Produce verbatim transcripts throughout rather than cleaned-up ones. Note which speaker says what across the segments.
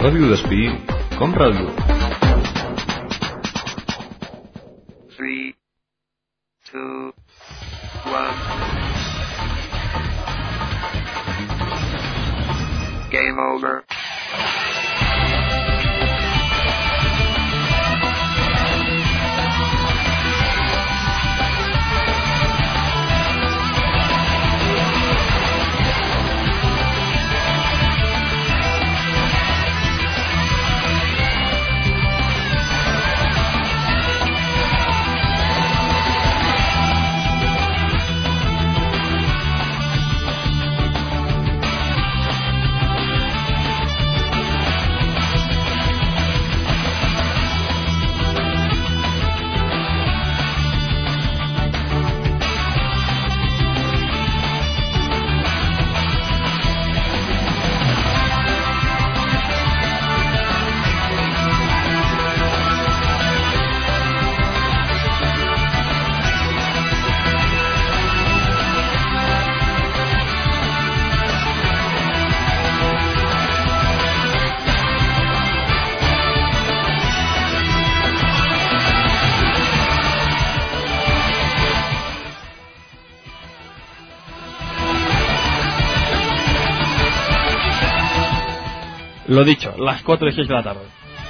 Speaker 1: Ràdio Despí, com ràdio.
Speaker 2: three, two, one. Game over.
Speaker 3: Lo dicho, las cuatro y seis de la tarde.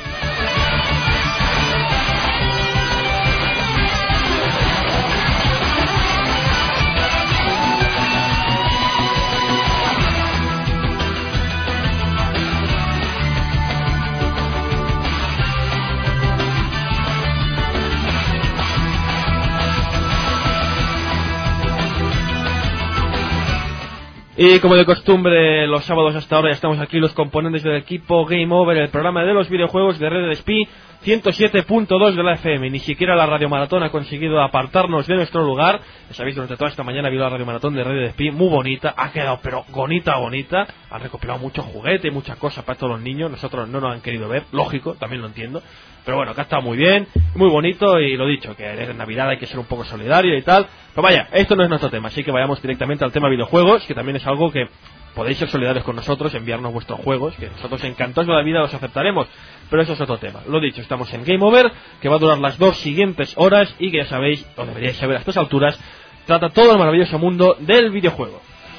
Speaker 3: Y como de costumbre, los sábados hasta ahora ya estamos aquí los componentes del equipo Game Over, el programa de los videojuegos de Red Despí ciento siete punto dos de la F M. Ni siquiera la Radio Maratón ha conseguido apartarnos de nuestro lugar. Ya sabéis, durante toda esta mañana ha habido la Radio Maratón de Red Despí, muy bonita, ha quedado pero bonita, bonita. Han recopilado mucho juguete y muchas cosas para todos los niños. Nosotros no nos han querido ver, lógico, también lo entiendo. Pero bueno, que ha estado muy bien, muy bonito, y lo dicho, que en Navidad hay que ser un poco solidario y tal. Pero vaya, esto no es nuestro tema, así que vayamos directamente al tema videojuegos, que también es algo que podéis ser solidarios con nosotros, enviarnos vuestros juegos, que nosotros encantados de la vida los aceptaremos, pero eso es otro tema. Lo dicho, estamos en Game Over, que va a durar las dos siguientes horas y que ya sabéis, o deberíais saber a estas alturas, trata todo el maravilloso mundo del videojuego.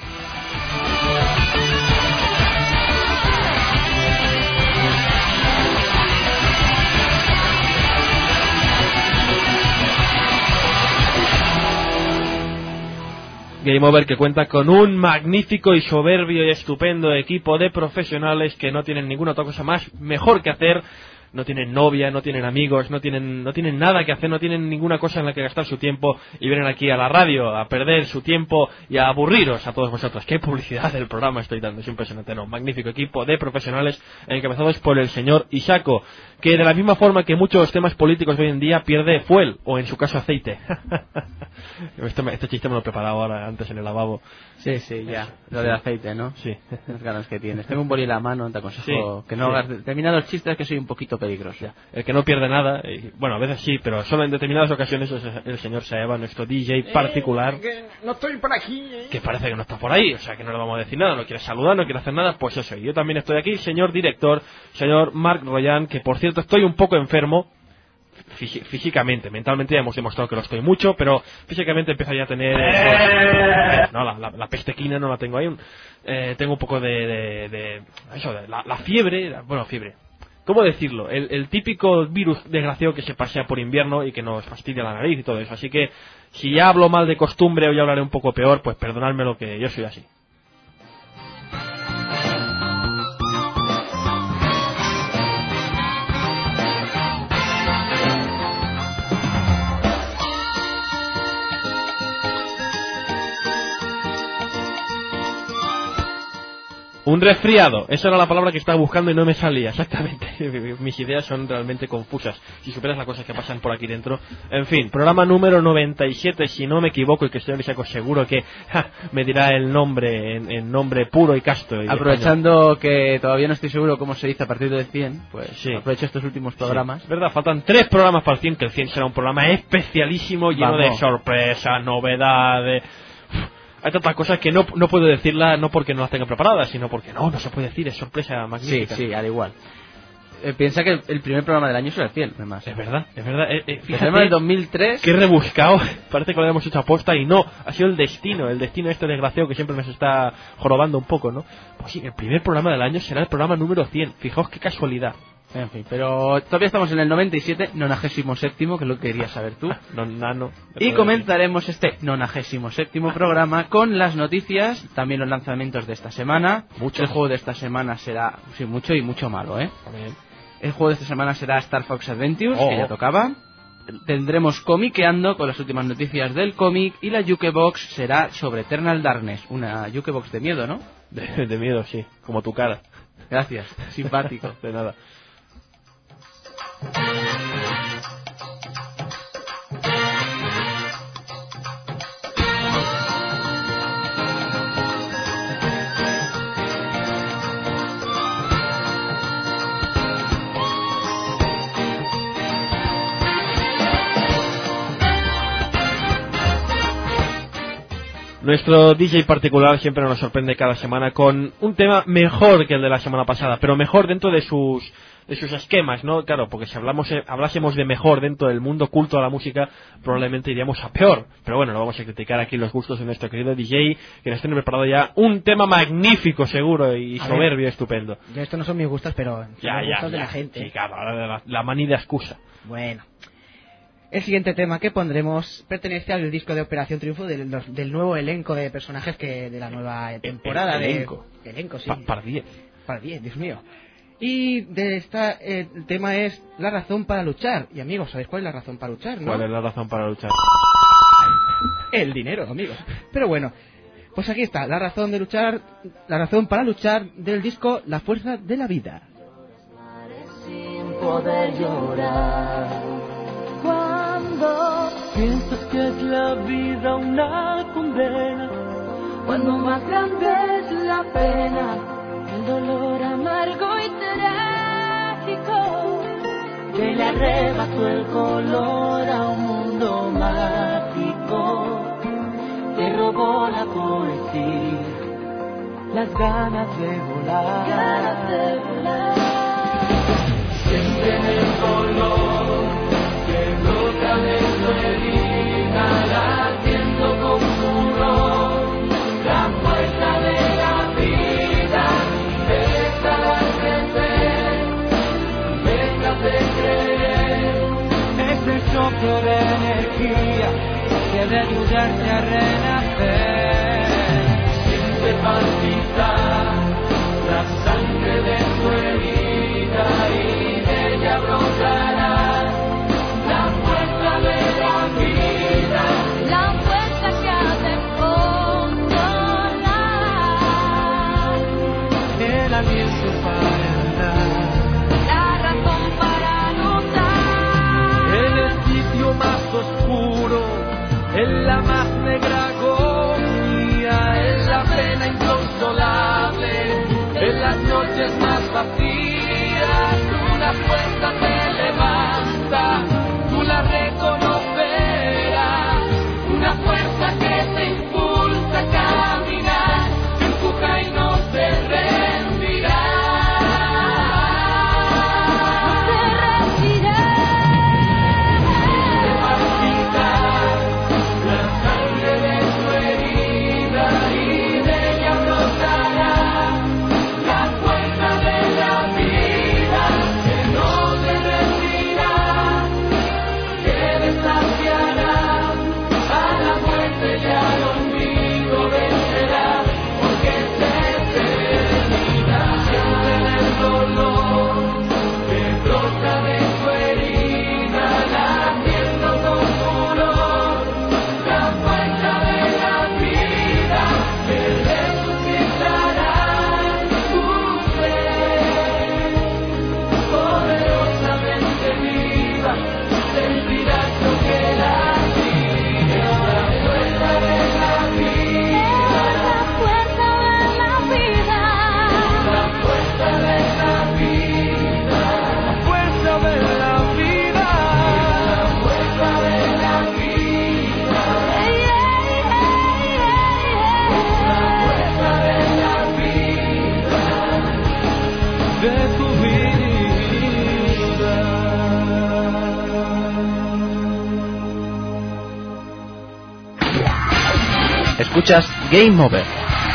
Speaker 3: Game Over, que cuenta con un magnífico y soberbio y estupendo equipo de profesionales que no tienen ninguna otra cosa más mejor que hacer. No tienen novia, no tienen amigos, no tienen no tienen nada que hacer, no tienen ninguna cosa en la que gastar su tiempo, y vienen aquí a la radio a perder su tiempo y a aburriros a todos vosotros. Qué publicidad del programa estoy dando, es impresionante, ¿no? Magnífico equipo de profesionales encabezados por el señor Isako, que de la misma forma que muchos temas políticos de hoy en día pierde fuel, o en su caso aceite. este, este chiste me lo he preparado ahora, antes en el lavabo.
Speaker 4: Sí, sí, ya, lo del aceite, ¿no?
Speaker 3: Sí.
Speaker 4: Las ganas que tienes. Tengo un boli en la mano, te aconsejo
Speaker 3: Sí,
Speaker 4: que no
Speaker 3: sí.
Speaker 4: hagas determinados chistes, que soy un poquito peligroso.
Speaker 3: Ya. El que no pierde nada, y, bueno, a veces sí, pero solo en determinadas ocasiones es el señor Saeva, nuestro D J particular.
Speaker 5: Eh, que no estoy por aquí. Eh.
Speaker 3: Que parece que no está por ahí, o sea que no le vamos a decir nada, no quiere saludar, no quiere hacer nada, pues eso. Y yo también estoy aquí, señor director, señor Marc Royan, que por cierto estoy un poco enfermo, fí- físicamente, mentalmente ya hemos demostrado que lo estoy mucho, pero físicamente empiezo ya a tener... Eh, no, la, la, la peste quina no la tengo ahí, eh, tengo un poco de... de, de eso, de la, la fiebre, la, bueno, fiebre... ¿Cómo decirlo? El, el típico virus desgraciado que se pasea por invierno y que nos fastidia la nariz y todo eso. Así que, si ya hablo mal de costumbre o ya hablaré un poco peor, pues perdonadme lo que yo soy así. Un resfriado, esa era la palabra que estaba buscando y no me salía, exactamente. Mis ideas son realmente confusas, si superas las cosas que pasan por aquí dentro. En fin, programa número noventa y siete, si no me equivoco, y que estoy Isako seguro que ja, me dirá el nombre en, en nombre puro y casto. Y
Speaker 4: aprovechando que todavía no estoy seguro cómo se dice a partir del cien, pues
Speaker 3: sí.
Speaker 4: Aprovecho estos últimos programas.
Speaker 3: Sí. Verdad, faltan tres programas para el cien, que el cien será un programa especialísimo, lleno
Speaker 4: Vamos.
Speaker 3: de sorpresas, novedades... Hay tantas cosas que no, no puedo decirlas, no porque no las tenga preparadas, sino porque no, no se puede decir, es sorpresa magnífica.
Speaker 4: Sí, sí, al igual. eh, piensa que el, el primer programa del año es el cien, además.
Speaker 3: Es verdad, es verdad. Eh, eh, fíjate,
Speaker 4: Tenemos el dos mil tres.
Speaker 3: qué rebuscado. Parece que lo habíamos hecho aposta y no. Ha sido el destino, el destino este desgraciado que siempre nos está jorobando un poco, ¿no? Pues sí, el primer programa del año será el programa número cien. Fijaos qué casualidad.
Speaker 4: En fin, pero todavía estamos en el noventa y siete, nonagésimo séptimo, que es lo que querías saber tú.
Speaker 3: No, nano.
Speaker 4: Y comenzaremos este nonagésimo séptimo programa con las noticias, también los lanzamientos de esta semana.
Speaker 3: Mucho.
Speaker 4: El juego de esta semana será, sí, mucho y mucho malo, ¿eh?
Speaker 3: También.
Speaker 4: El juego de esta semana será Star Fox Adventures,
Speaker 3: Oh.
Speaker 4: que ya tocaba. Tendremos comiqueando con las últimas noticias del cómic, y la Jukebox será sobre Eternal Darkness, una Jukebox de miedo, ¿no?
Speaker 3: De, de miedo, sí. Como tu cara.
Speaker 4: Gracias, simpático.
Speaker 3: De nada. Nuestro D J particular siempre nos sorprende cada semana con un tema mejor que el de la semana pasada, pero mejor dentro de sus de sus esquemas, ¿no? Claro, porque si hablamos eh, hablásemos de mejor dentro del mundo culto a la música, probablemente iríamos a peor. Pero bueno, no vamos a criticar aquí los gustos de nuestro querido D J, que nos tiene preparado ya un tema magnífico, seguro, y
Speaker 5: A
Speaker 3: soberbio,
Speaker 5: ver.
Speaker 3: estupendo.
Speaker 5: Yo estos no son mis gustos, pero son
Speaker 3: Ya,
Speaker 5: los
Speaker 3: ya,
Speaker 5: gustos de
Speaker 3: ya.
Speaker 5: la gente.
Speaker 3: Sí, claro, ahora la, la manida excusa.
Speaker 5: Bueno. El siguiente tema que pondremos pertenece al disco de Operación Triunfo del, los- del nuevo elenco de personajes que de la nueva temporada.
Speaker 3: el elenco.
Speaker 5: de elenco, sí.
Speaker 3: Pa- para diez.
Speaker 5: Para diez, Dios mío. Y de esta eh, el tema es la razón para luchar. Y amigos, ¿sabéis cuál es la razón para luchar, no?
Speaker 3: ¿Cuál es la razón para luchar?
Speaker 5: El dinero, amigos. Pero bueno, pues aquí está, la razón de luchar, la razón para luchar del disco La Fuerza de la Vida.
Speaker 6: Sin poder llorar. Cuando piensas que es la vida una condena, cuando más grande es la pena, el dolor amargo y trágico que le arrebató el color a un mundo mágico, que robó la poesía, las ganas de volar, ganas de volar. Sienten el dolor que brota de su herida, latiendo con furor la fuerza de la vida. Déjala crecer, déjate creer. Ese soplo de energía que debe ayudarte a renacer. Siente palpitar la sangre de su herida y de ella brotará la fuerza de la vida, la fuerza que hace controlar el aliento para andar, la razón para luchar. En el sitio más oscuro, en la más negra agonía, en la pena inconsolable, en las noches más vacías, una fuerza te levanta, tú la reconocerás, una fuerza que te impulsa a caminar, te empuja y no te rendirá. No te rendirás. Te palpitar la sangre de tu herida y de ella brotará la fuerza de la vida.
Speaker 4: Escuchas Game Over.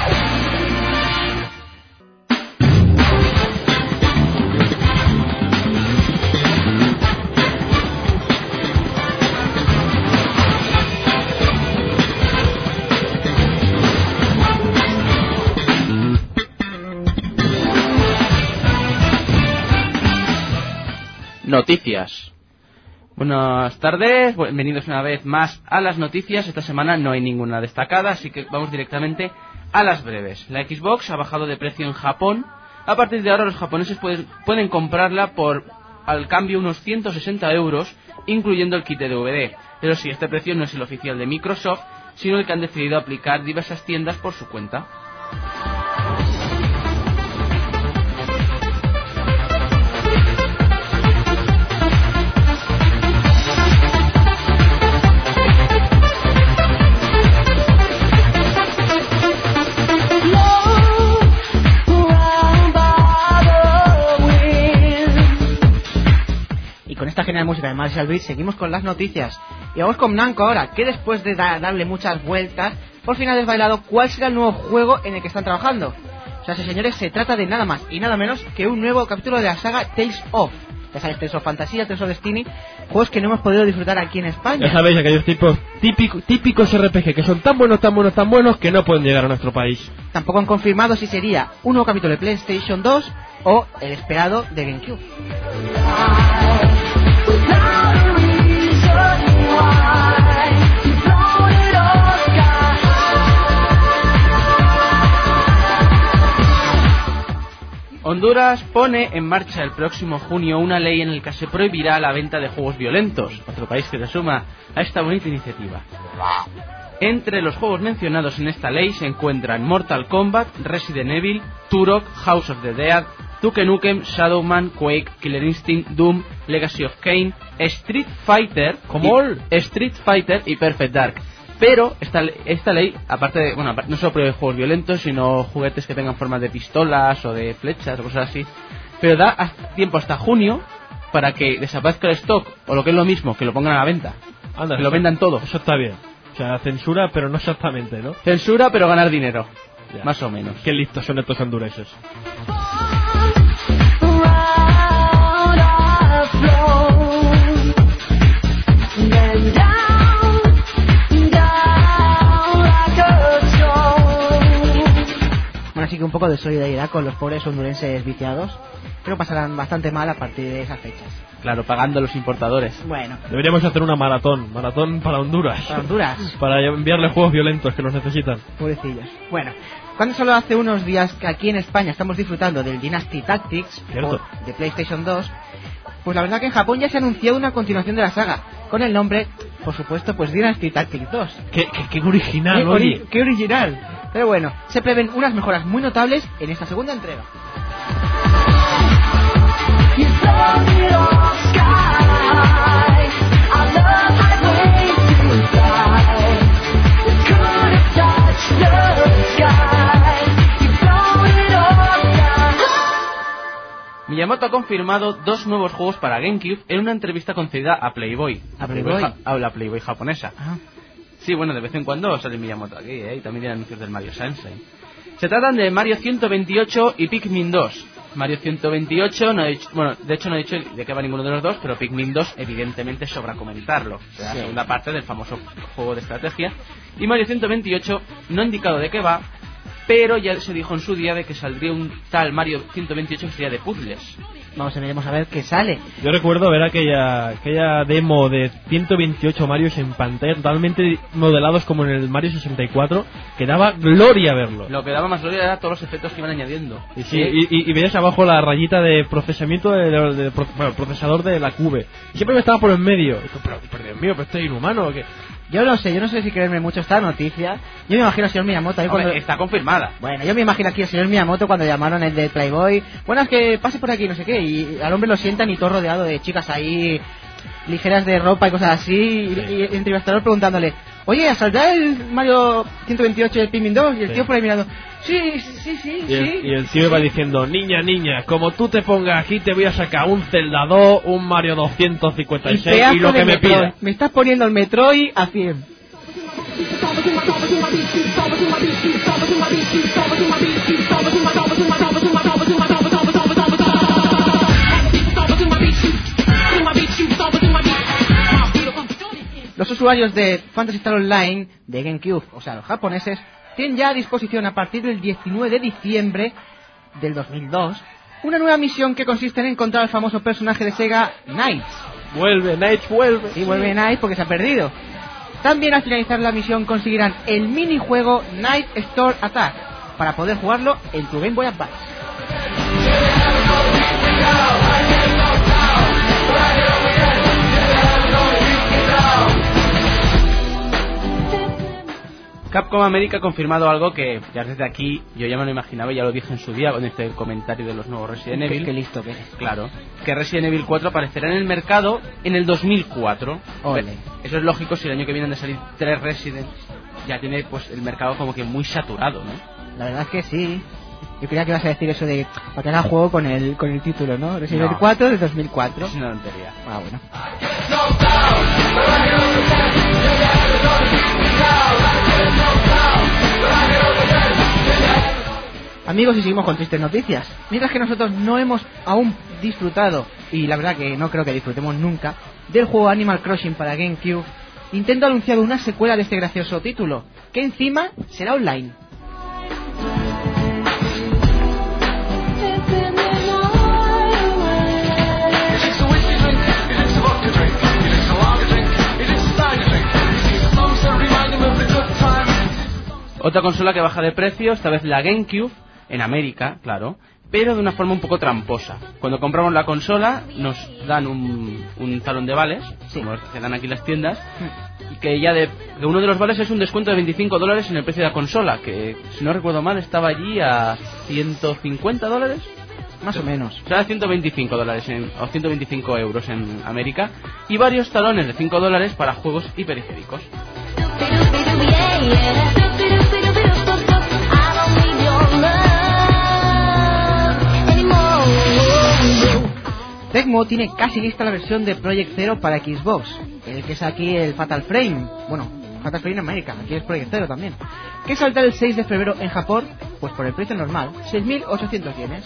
Speaker 4: Noticias. Buenas tardes, bienvenidos una vez más a las noticias. Esta semana no hay ninguna destacada, así que vamos directamente a las breves. La Xbox ha bajado de precio en Japón. A partir de ahora los japoneses pueden, pueden comprarla por al cambio unos ciento sesenta euros, incluyendo el kit de D V D. Pero sí, este precio no es el oficial de Microsoft, sino el que han decidido aplicar diversas tiendas por su cuenta.
Speaker 5: Esta genial música de Marshall Beat, seguimos con las noticias y vamos con Namco ahora, que después de da darle muchas vueltas por fin ha desbailado cuál será el nuevo juego en el que están trabajando. O sea, señores, se trata de nada más y nada menos que un nuevo capítulo de la saga Tales of. Ya sabéis, Tales of Fantasía, Tales of Destiny, juegos que no hemos podido disfrutar aquí en España.
Speaker 3: Ya sabéis, aquellos tipos típico, típicos R P G que son tan buenos, tan buenos, tan buenos que no pueden llegar a nuestro país.
Speaker 5: Tampoco han confirmado si sería un nuevo capítulo de PlayStation dos o el esperado de GameCube.
Speaker 4: Honduras pone en marcha el próximo junio una ley en la que se prohibirá la venta de juegos violentos, otro país que se suma a esta bonita iniciativa. Entre los juegos mencionados en esta ley se encuentran Mortal Kombat, Resident Evil, Turok, House of the Dead, Duke Nukem, Shadowman, Quake, Killer Instinct, Doom, Legacy of Kain, Street Fighter,
Speaker 3: ¿Cómo?
Speaker 4: y, Street Fighter y Perfect Dark. Pero esta, esta ley, aparte de, bueno, no solo prohíbe juegos violentos, sino juguetes que tengan formas de pistolas o de flechas o cosas así. Pero da hasta, tiempo hasta junio para que desaparezca el stock, o lo que es lo mismo, que lo pongan a la venta.
Speaker 3: Anda,
Speaker 4: que lo vendan todo.
Speaker 3: Eso está bien. O sea, censura, pero no exactamente, ¿no?
Speaker 4: Censura, pero ganar dinero. Ya. Más o menos.
Speaker 3: Qué listos son estos hondureses.
Speaker 5: Bueno, así que un poco de solidaridad con los pobres hondurenses viciados. Creo que pasarán bastante mal a partir de esas fechas.
Speaker 4: Claro, pagando a los importadores.
Speaker 5: Bueno.
Speaker 3: Deberíamos hacer una maratón, maratón para Honduras.
Speaker 5: Para Honduras.
Speaker 3: Para enviarle juegos violentos que nos necesitan.
Speaker 5: Pobrecillos. Bueno, cuando solo hace unos días que aquí en España estamos disfrutando del Dynasty Tactics de PlayStation dos, pues la verdad que en Japón ya se ha anunciado una continuación de la saga, con el nombre, por supuesto, pues Dynasty Tactics dos.
Speaker 3: Qué, qué, qué original,
Speaker 5: qué,
Speaker 3: oye.
Speaker 5: Qué original. Pero bueno, se prevén unas mejoras muy notables en esta segunda entrega.
Speaker 4: Miyamoto ha confirmado dos nuevos juegos para GameCube en una entrevista concedida a Playboy.
Speaker 5: ¿A Playboy?
Speaker 4: Ja a la Playboy japonesa.
Speaker 5: Ajá.
Speaker 4: Sí, bueno, de vez en cuando sale Miyamoto aquí, ¿eh? Y también tiene anuncios del Mario Sunshine. Se tratan de Mario ciento veintiocho y Pikmin dos. Mario ciento veintiocho, no he dicho, bueno, de hecho no he dicho de qué va ninguno de los dos, pero Pikmin dos evidentemente sobra comentarlo. O sea, la segunda parte del famoso juego de estrategia. Y Mario ciento veintiocho no ha indicado de qué va, pero ya se dijo en su día de que saldría un tal Mario ciento veintiocho que sería de puzzles.
Speaker 5: Vamos, veremos a ver qué sale.
Speaker 3: Yo recuerdo ver aquella aquella demo de ciento veintiocho Marios en pantalla totalmente modelados como en el Mario sesenta y cuatro, que daba gloria verlo.
Speaker 4: Lo que daba más gloria era todos los efectos que iban añadiendo.
Speaker 3: Y, sí, y, y, y veías abajo la rayita de procesamiento del de, de, de, bueno, procesador de la Cube. Y siempre me estaba por en medio. Pero, pero Dios mío, pero estoy inhumano o qué.
Speaker 5: Yo no sé, yo no sé si creerme mucho esta noticia. Yo me imagino al señor Miyamoto ahí
Speaker 4: Hombre,
Speaker 5: cuando...
Speaker 4: está confirmada.
Speaker 5: Bueno, yo me imagino aquí al señor Miyamoto cuando llamaron el de Playboy. Bueno, es que pase por aquí, no sé qué. Y al hombre lo sientan y todo rodeado de chicas ahí ligeras de ropa y cosas así. Y, y el entrevistador preguntándole: oye, ¿saldrá el Mario ciento veintiocho y el Pikmin dos? Y el
Speaker 3: sí.
Speaker 5: tío por ahí mirando: sí, sí, sí,
Speaker 3: y el,
Speaker 5: sí.
Speaker 3: Y el tío iba diciendo: niña, niña, como tú te pongas aquí te voy a sacar un Zelda dos, un Mario doscientos cincuenta y seis y, y lo que me
Speaker 5: Metroid.
Speaker 3: pidas.
Speaker 5: Me estás poniendo el Metroid a cien. Los usuarios de Phantasy Star Online de GameCube, o sea, los japoneses, tienen ya a disposición a partir del diecinueve de diciembre del dos mil dos una nueva misión que consiste en encontrar al famoso personaje de Sega, Knights.
Speaker 3: Vuelve, Knights vuelve.
Speaker 5: Sí, vuelve Knights porque se ha perdido. También al finalizar la misión conseguirán el minijuego Night Store Attack para poder jugarlo en tu Game Boy Advance.
Speaker 4: Capcom América ha confirmado algo que ya desde aquí yo ya me lo imaginaba y ya lo dije en su día con este comentario de los nuevos Resident Evil.
Speaker 5: Qué listo que eres.
Speaker 4: Claro, que Resident Evil cuatro aparecerá en el mercado en el dos mil cuatro.
Speaker 5: Ole.
Speaker 4: Eso es lógico si el año que viene han de salir tres Resident. Ya tiene pues el mercado como que muy saturado, ¿no?
Speaker 5: La verdad es que sí. Yo creía que ibas a decir eso de para que haga juego con el con el título, ¿no? Resident Evil
Speaker 4: No.
Speaker 5: cuatro de dos mil cuatro.
Speaker 4: Es una tontería.
Speaker 5: Ah, bueno. Amigos, y seguimos con tristes noticias. Mientras que nosotros no hemos aún disfrutado, y la verdad que no creo que disfrutemos nunca, del juego Animal Crossing para GameCube, Nintendo ha anunciado una secuela de este gracioso título, que encima será online.
Speaker 4: Otra consola que baja de precio, esta vez la GameCube, en América, claro, pero de una forma un poco tramposa. Cuando compramos la consola nos dan un, un talón de vales,
Speaker 5: Sí.
Speaker 4: como los que dan aquí las tiendas, y que ya de que uno de los vales es un descuento de veinticinco dólares en el precio de la consola, que si no recuerdo mal estaba allí a ciento cincuenta dólares.
Speaker 5: Más o menos.
Speaker 4: O sea, ciento veinticinco dólares en, o ciento veinticinco euros en América, y varios talones de cinco dólares para juegos y periféricos.
Speaker 5: Tecmo tiene casi lista la versión de Project Zero para Xbox, el que es aquí el Fatal Frame. Bueno, Fatal Frame en América, aquí es Project Zero también. Que saldrá el seis de febrero en Japón, pues por el precio normal, seis mil ochocientos yenes.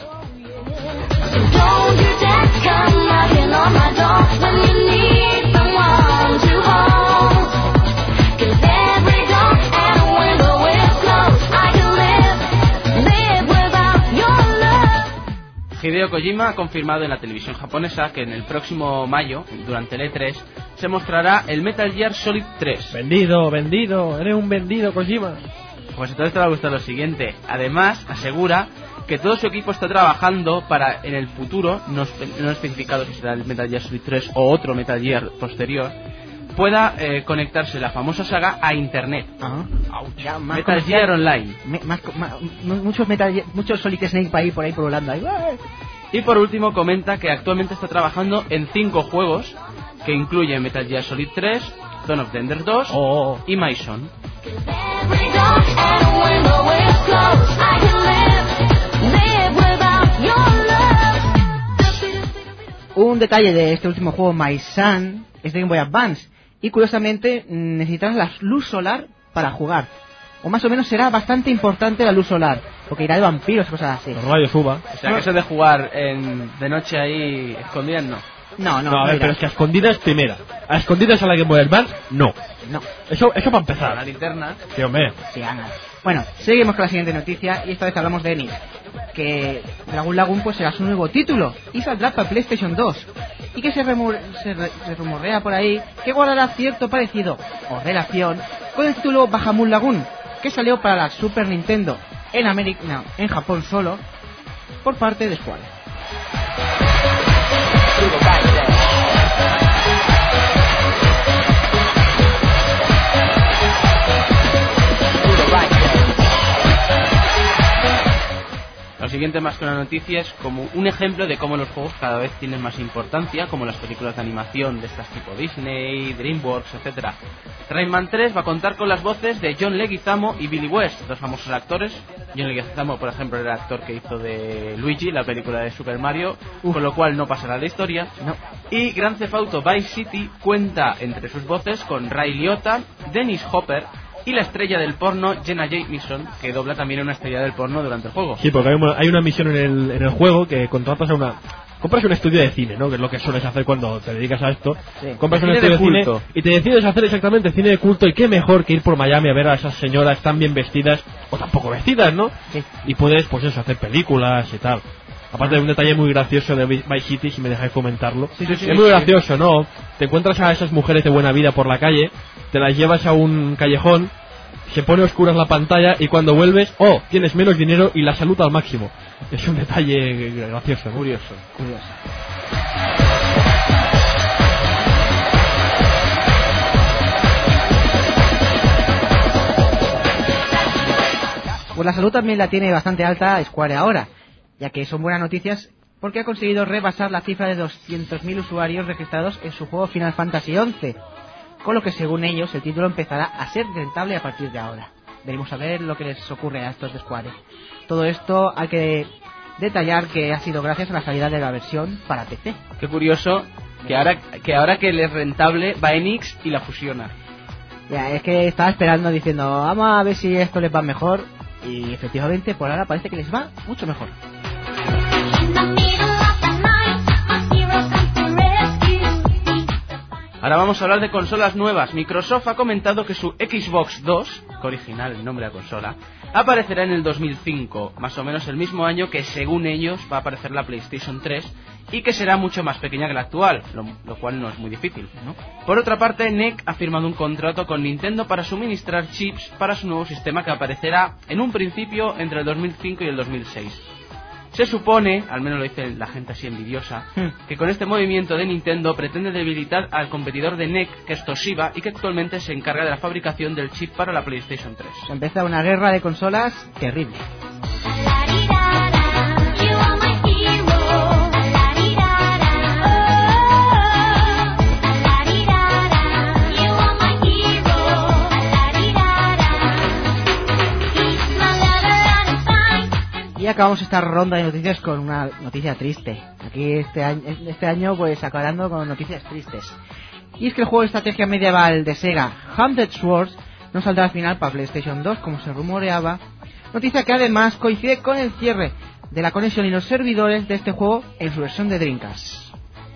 Speaker 4: Hideo Kojima ha confirmado en la televisión japonesa que en el próximo mayo, durante el E tres, se mostrará el Metal Gear Solid tres.
Speaker 3: Vendido, vendido, eres un vendido, Kojima.
Speaker 4: Pues entonces te va a gustar lo siguiente. Además, asegura que todo su equipo está trabajando para en el futuro, no, no ha especificado si será el Metal Gear Solid tres o otro Metal Gear posterior, pueda eh, conectarse la famosa saga a internet.
Speaker 5: Ajá. Ya, más
Speaker 4: Metal
Speaker 5: comercial.
Speaker 4: Gear Online.
Speaker 5: Me- más co- ma- mu- muchos Metal Gear- muchos Solid Snake para ir por ahí por Holanda. Ahí, ¡ay!
Speaker 4: Y por último comenta que actualmente está trabajando en cinco juegos que incluyen Metal Gear Solid tres, Zone of the Enders dos
Speaker 3: Oh,
Speaker 4: y My Son.
Speaker 5: Un detalle de este último juego, My Son, es de Game Boy Advance. Y curiosamente mm, necesitarás la luz solar para jugar. O más o menos será bastante importante la luz solar, porque irá de vampiros y cosas así.
Speaker 3: los rayos suba.
Speaker 4: O sea que eso de jugar en, de noche ahí escondidas no.
Speaker 5: No, no,
Speaker 3: No, a ver,
Speaker 5: irá.
Speaker 3: pero es que a escondidas primera. A escondidas a la Game Boy Advance, no.
Speaker 5: No,
Speaker 3: Eso, eso para
Speaker 4: La
Speaker 3: empezar.
Speaker 4: linterna.
Speaker 3: Sí, hombre.
Speaker 5: sí, Ana. Bueno, seguimos con la siguiente noticia y esta vez hablamos de Enix. Que Dragon Lagoon pues será su nuevo título y saldrá para PlayStation dos. Y que se, remur- se, re- se rumorea por ahí que guardará cierto parecido o relación con el título Bahamut Lagoon, que salió para la Super Nintendo en América, no, en Japón solo, por parte de Square.
Speaker 4: Lo siguiente más que una noticia es como un ejemplo de cómo los juegos cada vez tienen más importancia, como las películas de animación de estas tipo Disney, DreamWorks, etcétera. Rayman tres va a contar con las voces de John Leguizamo y Billy West, dos famosos actores. John Leguizamo, por ejemplo, era el actor que hizo de Luigi, la película de Super Mario,
Speaker 5: Uf.
Speaker 4: con lo cual no pasará la historia.
Speaker 5: No.
Speaker 4: Y Grand Theft Auto Vice City cuenta entre sus voces con Ray Liotta, Dennis Hopper, y la estrella del porno Jenna Jameson, que dobla también a una estrella del porno durante el juego.
Speaker 3: Sí, porque hay una, hay una misión en el, en el juego que contratas a una... Compras un estudio de cine, ¿no? Que es lo que sueles hacer cuando te dedicas a esto.
Speaker 5: Sí.
Speaker 3: Compras un
Speaker 4: Cine
Speaker 3: estudio
Speaker 4: de
Speaker 3: de cine
Speaker 4: culto.
Speaker 3: y te decides hacer exactamente cine de culto. Y qué mejor que ir por Miami a ver a esas señoras tan bien vestidas, o tampoco vestidas, ¿no?
Speaker 5: Sí.
Speaker 3: Y puedes, pues eso, hacer películas y tal. Aparte de un detalle muy gracioso de Vice City, si me dejáis comentarlo.
Speaker 4: Sí, sí, sí,
Speaker 3: es muy
Speaker 4: sí.
Speaker 3: gracioso, ¿no? Te encuentras a esas mujeres de buena vida por la calle, te las llevas a un callejón, se pone oscura la pantalla y cuando vuelves, oh, tienes menos dinero y la salud al máximo. Es un detalle gracioso, ¿no?
Speaker 4: Curioso.
Speaker 5: Curioso. Pues la salud también la tiene bastante alta Square ahora, ya que son buenas noticias porque ha conseguido rebasar la cifra de doscientos mil usuarios registrados en su juego Final Fantasy once, con lo que según ellos el título empezará a ser rentable a partir de ahora. Veremos a ver lo que les ocurre a estos de Square. Todo esto hay que detallar que ha sido gracias a la salida de la versión para P C.
Speaker 4: Qué curioso que ahora que ahora que le es rentable va Enix y la fusiona.
Speaker 5: Ya, es que estaba esperando diciendo, vamos a ver si esto les va mejor, y efectivamente por ahora parece que les va mucho mejor.
Speaker 4: Ahora vamos a hablar de consolas nuevas. Microsoft ha comentado que su Xbox dos, que original el nombre de la consola, aparecerá en el dos mil cinco, más o menos el mismo año que según ellos va a aparecer la PlayStation tres, y que será mucho más pequeña que la actual, lo, lo cual no es muy difícil, ¿no? Por otra parte, N E C ha firmado un contrato con Nintendo para suministrar chips para su nuevo sistema que aparecerá en un principio entre el dos mil cinco y el dos mil seis. Se supone, al menos lo dice la gente así envidiosa,
Speaker 5: Hmm.
Speaker 4: que con este movimiento de Nintendo pretende debilitar al competidor de N E C, que es Toshiba, y que actualmente se encarga de la fabricación del chip para la PlayStation tres.
Speaker 5: Se empieza una guerra de consolas terrible. Y acabamos esta ronda de noticias con una noticia triste. Aquí este año, este año pues aclarando con noticias tristes. Y es que el juego de estrategia medieval de Sega, Hunted Swords, no saldrá al final para PlayStation dos como se rumoreaba. Noticia que además coincide con el cierre de la conexión y los servidores de este juego en su versión de Dreamcast.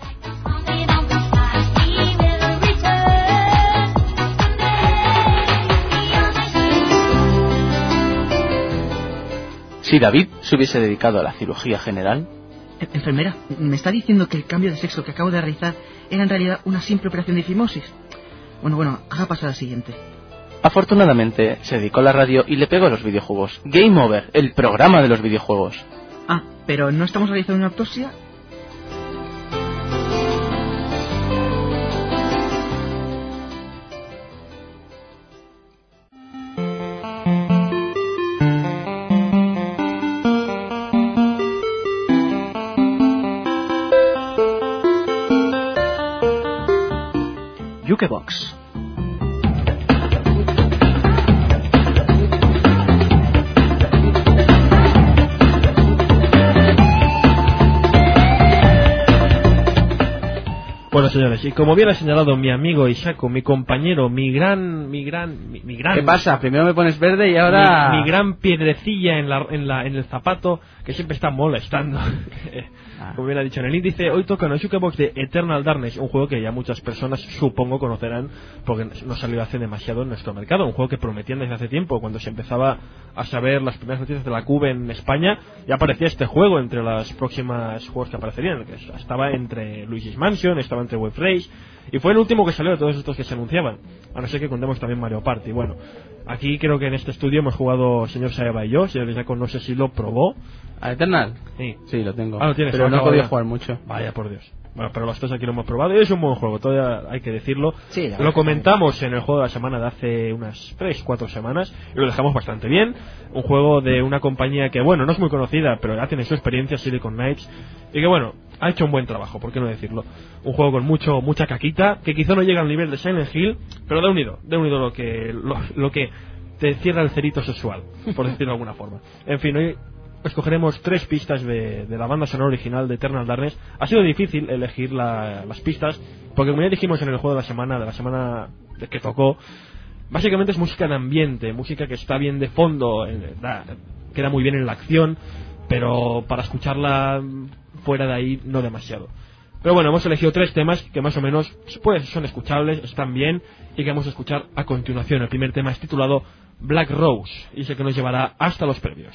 Speaker 7: Si David se hubiese dedicado a la cirugía general...
Speaker 5: Enfermera, ¿me está diciendo que el cambio de sexo que acabo de realizar era en realidad una simple operación de fimosis? Bueno, bueno, haga pasar al siguiente.
Speaker 7: Afortunadamente, se dedicó a la radio y le pegó a los videojuegos. Game Over, el programa de los videojuegos.
Speaker 5: Ah, pero ¿no estamos realizando una autopsia? Jukebox.
Speaker 3: Bueno, señores, y como bien ha señalado mi amigo Ishaku, mi compañero, mi gran, mi gran, mi, mi gran...
Speaker 4: ¿Qué pasa? Primero me pones verde y ahora...
Speaker 3: Mi, mi gran piedrecilla en la, en la, en el zapato que siempre está molestando.
Speaker 4: Ah.
Speaker 3: Como bien ha dicho en el índice, hoy toca el Jukebox de Eternal Darkness, un juego que ya muchas personas supongo conocerán porque no salió hace demasiado en nuestro mercado, un juego que prometían desde hace tiempo. Cuando se empezaba a saber las primeras noticias de la Cube en España, ya aparecía este juego entre las próximas juegos que aparecerían, que estaba entre Luigi's Mansion, estaba entre Wave Race, y fue el último que salió de todos estos que se anunciaban, a no ser que contemos también Mario Party. Bueno, aquí creo que en este estudio hemos jugado señor Saeva y yo, señor Isaac no sé si lo probó.
Speaker 4: ¿A Eternal?
Speaker 3: Sí.
Speaker 4: Sí, lo tengo.
Speaker 3: Ah, lo tienes,
Speaker 4: pero no he
Speaker 3: acabo
Speaker 4: podido
Speaker 3: ya.
Speaker 4: jugar mucho.
Speaker 3: Vaya por Dios. Bueno, pero los tres aquí lo hemos probado y es un buen juego, todavía hay que decirlo.
Speaker 5: Sí, la verdad
Speaker 3: lo
Speaker 5: que
Speaker 3: comentamos en el juego de la semana de hace unas tres cuatro semanas y lo dejamos bastante bien. Un juego de una compañía que, bueno, no es muy conocida, pero ya tiene su experiencia, Silicon Knights, y que, bueno, ha hecho un buen trabajo, ¿por qué no decirlo? Un juego con mucho mucha caquita, que quizá no llega al nivel de Silent Hill, pero de unido, de unido lo que, lo, lo que te cierra el cerito sexual, por decirlo de alguna forma. En fin, hoy escogeremos tres pistas de, de la banda sonora original de Eternal Darkness. Ha sido difícil elegir la, las pistas, porque como ya dijimos en el juego de la semana, de la semana de que tocó, Básicamente es música de ambiente, música que está bien de fondo, eh, da, queda muy bien en la acción, pero para escucharla fuera de ahí no demasiado. Pero bueno, hemos elegido tres temas que más o menos pues, son escuchables, están bien y que vamos a escuchar a continuación. El primer tema es titulado Black Rose y es el que nos llevará hasta los premios.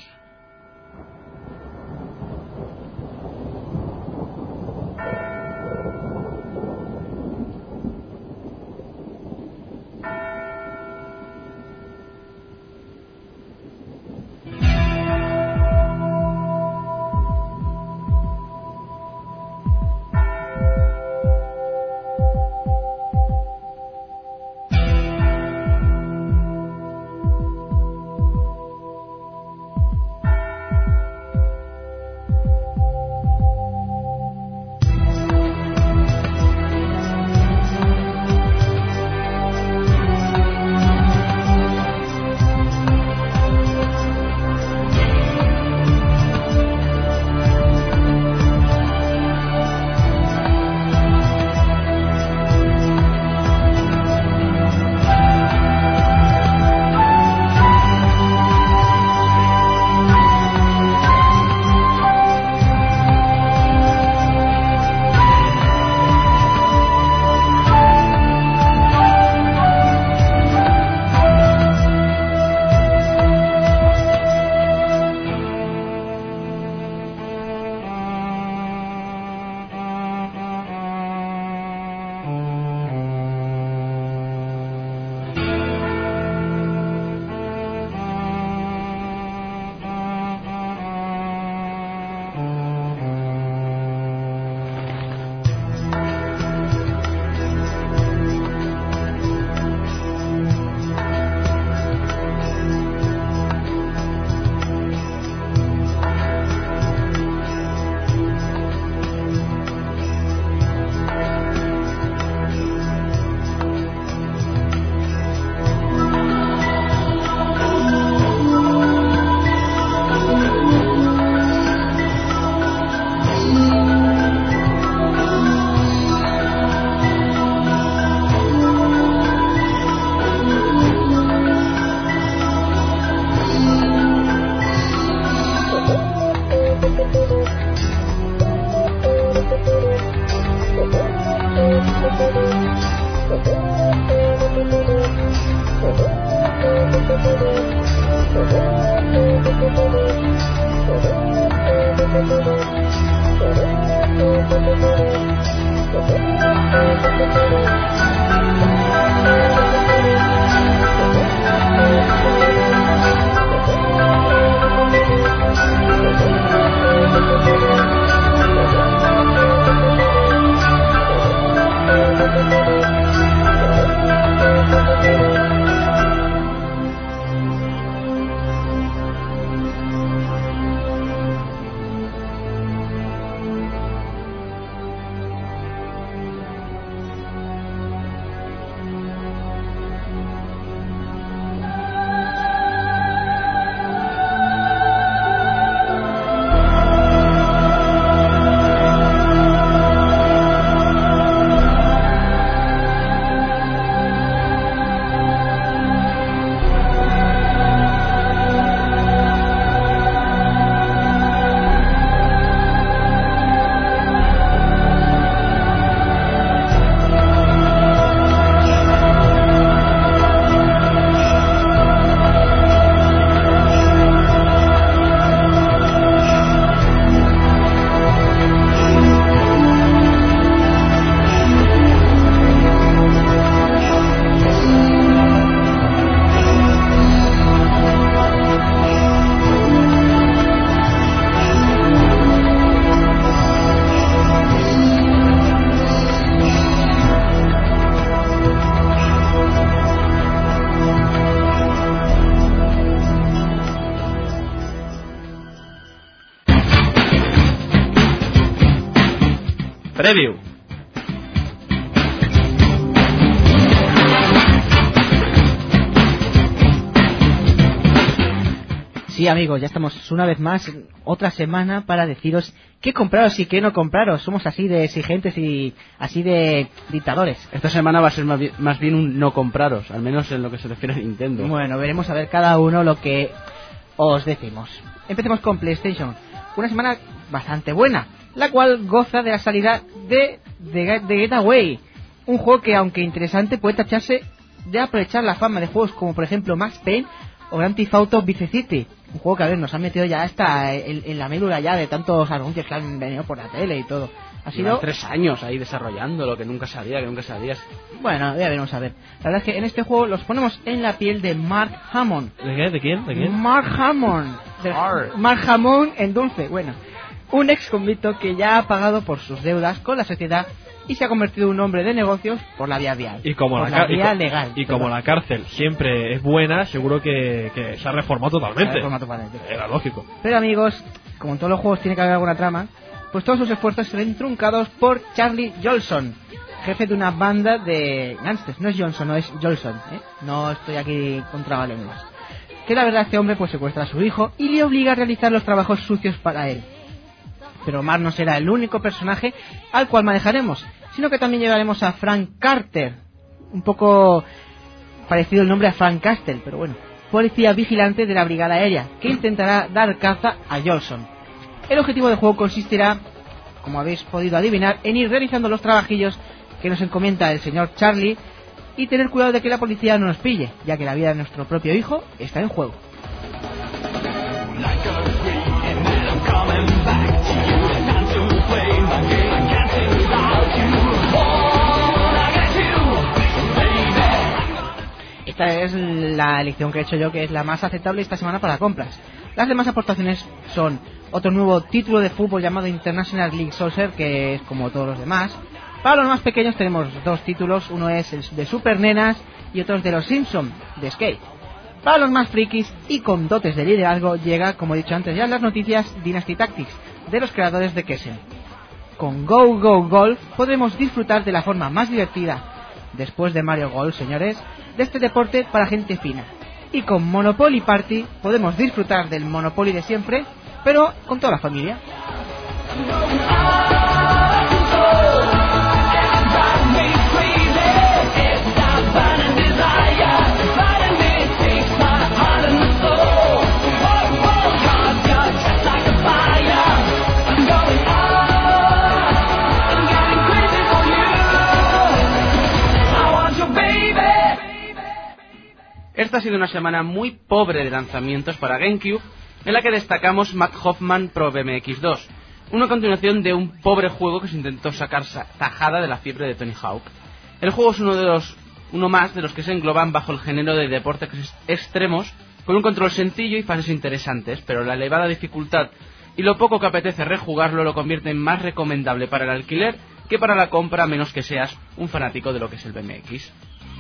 Speaker 3: Preview.
Speaker 5: Sí, amigos, ya estamos una vez más, otra semana para deciros qué compraros y qué no compraros. Somos así de exigentes y así de dictadores.
Speaker 4: Esta semana va a ser más bien, más bien un no compraros, al menos en lo que se refiere a Nintendo.
Speaker 5: Bueno, veremos a ver cada uno lo que os decimos. Empecemos con PlayStation. Una semana bastante buena, la cual goza de la salida de The Getaway. Un juego que, aunque interesante, puede tacharse de aprovechar la fama de juegos como, por ejemplo, Max Payne o Grand Theft Auto Vice City. Un juego que, a ver, nos han metido ya hasta en, en la médula ya de tantos anuncios que han venido por la tele y todo. Ha sido
Speaker 4: Llevan tres años ahí desarrollando lo que nunca sabía, que nunca sabías.
Speaker 5: Bueno, ya veremos a ver. La verdad es que en este juego los ponemos en la piel de Mark Hammond.
Speaker 3: ¿De qué? ¿De quién? ¿De quién?
Speaker 5: Mark Hammond. De
Speaker 4: Mark.
Speaker 5: Mark Hammond en dulce. Bueno, un ex convicto que ya ha pagado por sus deudas con la sociedad y se ha convertido en un hombre de negocios por la vía vial.
Speaker 3: Y como
Speaker 5: por
Speaker 3: la,
Speaker 5: la
Speaker 3: car- y
Speaker 5: vía
Speaker 3: co-
Speaker 5: legal.
Speaker 3: Y como
Speaker 5: perdón.
Speaker 3: la cárcel siempre es buena, seguro que, que se ha reformado totalmente.
Speaker 5: Se ha reformado totalmente.
Speaker 3: Era lógico.
Speaker 5: Pero amigos, como en todos los juegos tiene que haber alguna trama, pues todos sus esfuerzos se ven truncados por Charlie Jolson, jefe de una banda de gángsters. No es Johnson, no es Jolson, ¿eh? No estoy aquí con trabalenguas. Que la verdad este hombre pues secuestra a su hijo y le obliga a realizar los trabajos sucios para él. Pero Mark no será el único personaje al cual manejaremos, sino que también llevaremos a Frank Carter, un poco parecido el nombre a Frank Castle, pero bueno, policía vigilante de la brigada aérea, que intentará dar caza a Jolson. El objetivo del juego consistirá, como habéis podido adivinar, en ir realizando los trabajillos que nos encomienda el señor Charlie y tener cuidado de que la policía no nos pille, ya que la vida de nuestro propio hijo está en juego. Esta es la elección que he hecho yo, que es la más aceptable esta semana para compras. Las demás aportaciones son otro nuevo título de fútbol llamado International League Soccer, que es como todos los demás. Para los más pequeños tenemos dos títulos, uno es el de Super Nenas y otro es de los Simpson, de Skate. Para los más frikis y con dotes de liderazgo llega, como he dicho antes ya en las noticias, Dynasty Tactics, de los creadores de Kessen. Con Go Go Golf podremos disfrutar de la forma más divertida, después de Mario Golf, señores, de este deporte para gente fina. Y con Monopoly Party podemos disfrutar del Monopoly de siempre, pero con toda la familia.
Speaker 4: Esta ha sido una semana muy pobre de lanzamientos para GameCube, en la que destacamos Mac Hoffman Pro B M X dos, una continuación de un pobre juego que se intentó sacar tajada de la fiebre de Tony Hawk. El juego es uno de los uno más de los que se engloban bajo el género de deportes extremos, con un control sencillo y fases interesantes, pero la elevada dificultad y lo poco que apetece rejugarlo lo convierten más recomendable para el alquiler que para la compra, a menos que seas un fanático de lo que es el B M X.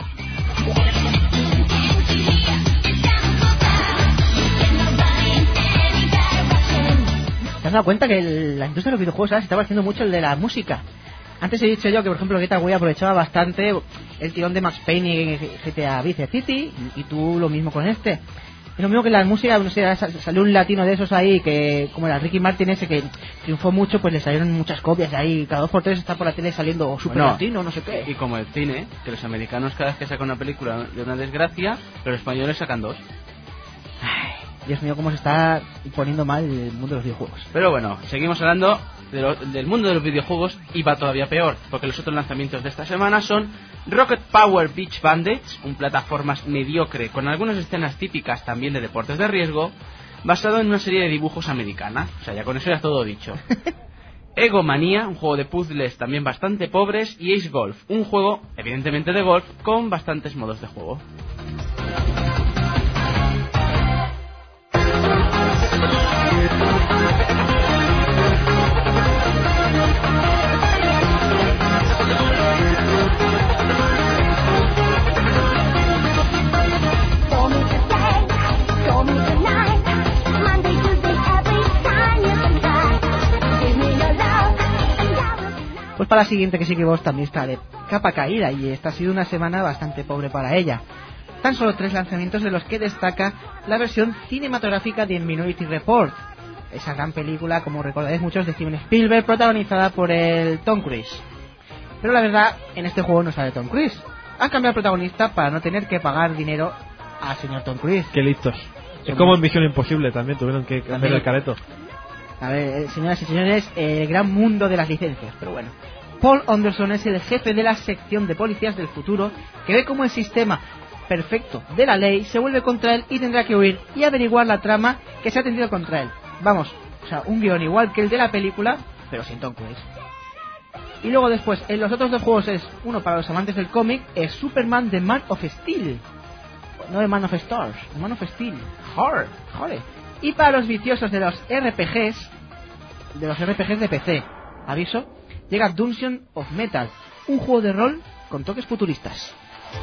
Speaker 5: ¿Te has dado cuenta que el- la industria de los videojuegos ahora se está pareciendo mucho el de la música? Antes he dicho yo que, por ejemplo, Getaway aprovechaba bastante el tirón de Max Payne y G T A Vice City, y, y tú lo mismo con este. Es lo mismo que la música, no sé, sal- salió un latino de esos ahí, que como era Ricky Martin ese, que triunfó mucho, pues le salieron muchas copias ahí, cada dos por tres está por la tele saliendo super
Speaker 4: Bueno,
Speaker 5: latino, no sé qué.
Speaker 4: Y como el cine, que los americanos cada vez que sacan una película de una desgracia, los españoles sacan dos.
Speaker 5: Ay, Dios mío, cómo se está poniendo mal el mundo de los videojuegos.
Speaker 4: Pero bueno, seguimos hablando de lo- del mundo de los videojuegos y va todavía peor, porque los otros lanzamientos de esta semana son Rocket Power Beach Bandits, un plataformas mediocre con algunas escenas típicas también de deportes de riesgo, basado en una serie de dibujos americana. O sea, ya con eso ya todo dicho. Egomania, un juego de puzzles también bastante pobres, y Ace Golf, un juego evidentemente de golf con bastantes modos de juego.
Speaker 5: Pues para la siguiente, que sí que vos también está de capa caída, y esta ha sido una semana bastante pobre para ella. tan solo tres lanzamientos de los que destaca la versión cinematográfica de Minority Report, esa gran película, como recordaréis muchos, de Steven Spielberg, protagonizada por el Tom Cruise. Pero la verdad, en este juego no sale Tom Cruise. Han cambiado el protagonista para no tener que pagar dinero al señor Tom Cruise.
Speaker 3: Qué listos. Es como en Misión Imposible, también tuvieron que cambiar
Speaker 5: También.
Speaker 3: el careto.
Speaker 5: A ver, señoras y señores, el gran mundo de las licencias, pero bueno. Paul Anderson es el jefe de la sección de policías del futuro, que ve cómo el sistema perfecto de la ley se vuelve contra él y tendrá que huir y averiguar la trama que se ha tendido contra él. Vamos, o sea, un guión igual que el de la película, pero sin Tom Cruise. Y luego después, en los otros dos juegos es, uno para los amantes del cómic, es Superman The Man of Steel. No The Man of Stars, The Man of Steel. Joder, joder. Y para los viciosos de los R P Gs, de los R P Gs de P C, aviso, llega Dungeon of Metal, un juego de rol con toques futuristas.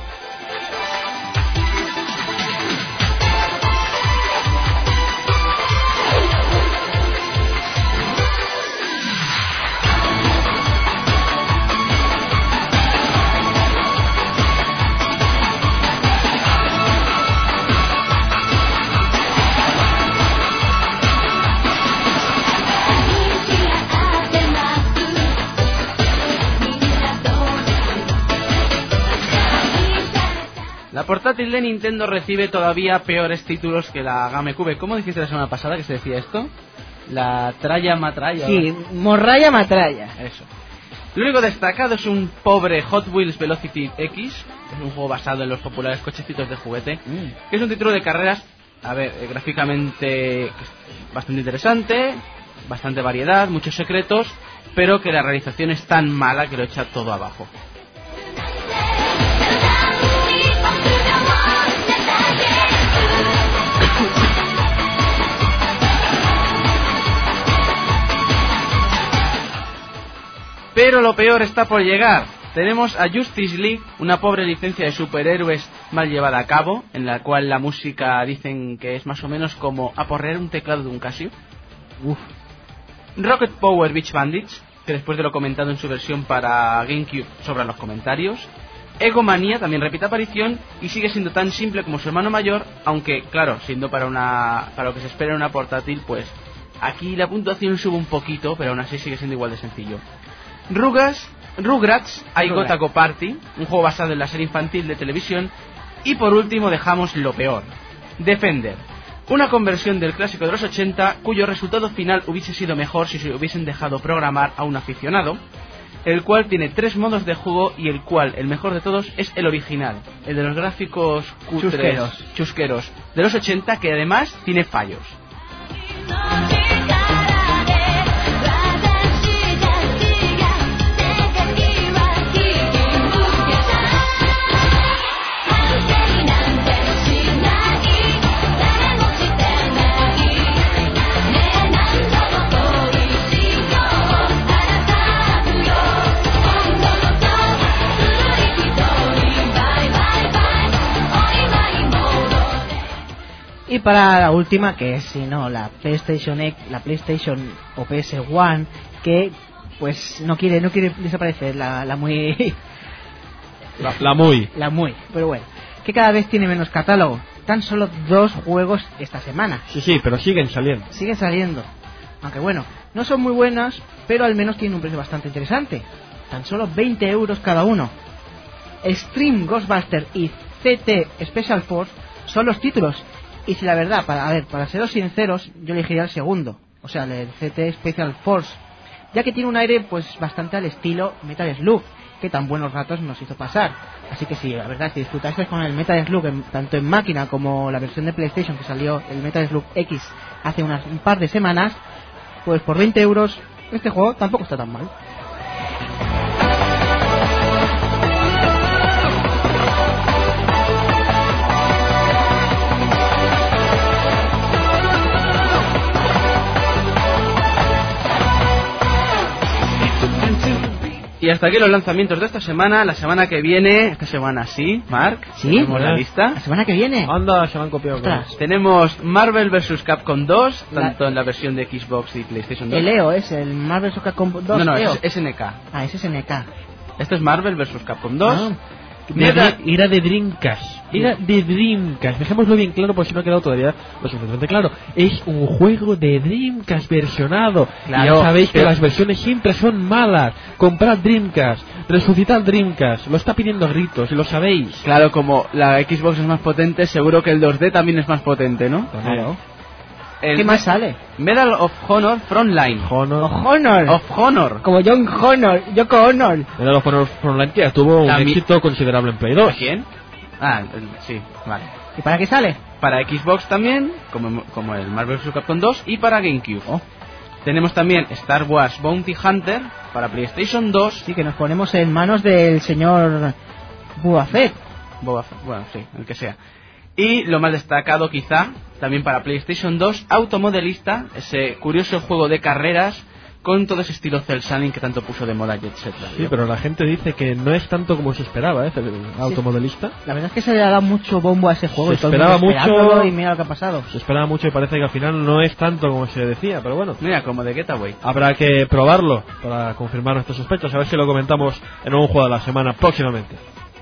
Speaker 4: La portátil de Nintendo recibe todavía peores títulos que la GameCube. ¿Cómo dijiste la semana pasada que se decía esto? La tralla matralla.
Speaker 5: Sí, morralla matralla.
Speaker 4: Eso. Lo único destacado es un pobre Hot Wheels Velocity X, es un juego basado en los populares cochecitos de juguete,
Speaker 5: Mm.
Speaker 4: que es un título de carreras, a ver, eh, gráficamente bastante interesante, bastante variedad, muchos secretos, pero que la realización es tan mala que lo echa todo abajo. Pero lo peor está por llegar. Tenemos a Justice League, una pobre licencia de superhéroes mal llevada a cabo, en la cual la música dicen que es más o menos como aporrear un teclado de un Casio. Uf. Rocket Power Beach Bandits, que después de lo comentado en su versión para GameCube sobran los comentarios. Egomania también repite aparición y sigue siendo tan simple como su hermano mayor, aunque claro, siendo para una para lo que se espera en una portátil, pues aquí la puntuación sube un poquito, pero aún así sigue siendo igual de sencillo. Rugas, Rugrats, I Got a Go Party, un juego basado en la serie infantil de televisión. Y por último dejamos lo peor, Defender, una conversión del clásico de los ochenta cuyo resultado final hubiese sido mejor si se hubiesen dejado programar a un aficionado, el cual tiene tres modos de juego y el cual, el mejor de todos, es el original, el de los gráficos cutres,
Speaker 5: Chusqueros.
Speaker 4: chusqueros de los ochenta, que además tiene fallos.
Speaker 5: Y para la última, que es si no la PlayStation X, la PlayStation o P S uno, que pues no quiere no quiere desaparecer, la, la muy
Speaker 3: La, la muy.
Speaker 5: la muy, pero bueno, que cada vez tiene menos catálogo. Tan solo dos juegos esta semana.
Speaker 3: Sí, sí, pero siguen saliendo.
Speaker 5: Sigue saliendo. Aunque bueno, no son muy buenas, pero al menos tienen un precio bastante interesante. Tan solo veinte euros cada uno. Extreme Ghostbuster y C T Special Force son los títulos. Y si la verdad, para a ver, para seros sinceros, yo elegiría el segundo, o sea, el C T Special Force, ya que tiene un aire pues bastante al estilo Metal Slug, que tan buenos ratos nos hizo pasar. Así que sí, la verdad, si disfrutasteis con el Metal Slug, en, tanto en máquina como la versión de PlayStation que salió, el Metal Slug X, hace unas, un par de semanas, pues por veinte euros, este juego tampoco está tan mal.
Speaker 4: Y hasta aquí los lanzamientos de esta semana. La semana que viene, esta semana sí, Mark,
Speaker 5: ¿Sí?
Speaker 4: tenemos la
Speaker 3: ¿Eh?
Speaker 4: lista.
Speaker 5: La semana que viene.
Speaker 3: Anda, se me han copiado.
Speaker 5: Ostras.
Speaker 4: Tenemos Marvel versus. Capcom dos,
Speaker 5: La-
Speaker 4: tanto en la versión de Xbox y PlayStation dos.
Speaker 5: El E O es el Marvel Capcom dos.
Speaker 4: no, no,
Speaker 5: E O.
Speaker 4: es S N K.
Speaker 5: Ah, ese es N K.
Speaker 4: Este es Marvel versus. Capcom dos.
Speaker 5: Ah.
Speaker 3: De Dream- era de Dreamcast. Era de Dreamcast. Dejémoslo bien claro por si no ha quedado todavía lo suficientemente claro. Es un juego de Dreamcast versionado.
Speaker 4: Claro,
Speaker 3: y ya sabéis que
Speaker 4: pero-
Speaker 3: las versiones siempre son malas. Comprad Dreamcast. Resucitad Dreamcast. Lo está pidiendo a gritos y lo sabéis.
Speaker 4: Claro, como la Xbox es más potente, seguro que el dos D también es más potente, ¿no?
Speaker 5: Claro.
Speaker 4: El
Speaker 5: ¿Qué más sale?
Speaker 4: Medal of Honor Frontline.
Speaker 3: Honor.
Speaker 5: Honor.
Speaker 4: Of Honor.
Speaker 5: Como John Honor. Yoko Honor.
Speaker 3: Era los Honor Frontline que tuvo un
Speaker 4: También-
Speaker 3: éxito considerable en Play dos.
Speaker 4: ¿A quién? Ah, el- sí, vale.
Speaker 5: ¿Y para qué sale?
Speaker 4: Para Xbox también, como, como el Marvel versus. Capcom dos, y para GameCube.
Speaker 5: Oh.
Speaker 4: Tenemos también Star Wars Bounty Hunter para PlayStation dos.
Speaker 5: Sí, que nos ponemos en manos del señor Boba Fett.
Speaker 4: Boba Fett, bueno, sí, el que sea. Y lo más destacado quizá, también para PlayStation dos, Automodelista, ese curioso juego de carreras con todo ese estilo cel shading que tanto puso de moda Jet Set Radio.
Speaker 3: Sí, pero la gente dice que no es tanto como se esperaba, ¿eh? El automodelista.
Speaker 5: La verdad es que se le ha dado mucho bombo a ese juego.
Speaker 3: Se
Speaker 5: y todo el
Speaker 3: esperaba
Speaker 5: mundo
Speaker 3: mucho-
Speaker 5: esperándolo Y mira lo que ha pasado.
Speaker 3: Se esperaba mucho y parece que al final no es tanto como se decía, pero bueno.
Speaker 4: Mira, como de Getaway.
Speaker 3: Habrá que probarlo para confirmar nuestras sospechas, a ver si lo comentamos en un juego de la semana próximamente.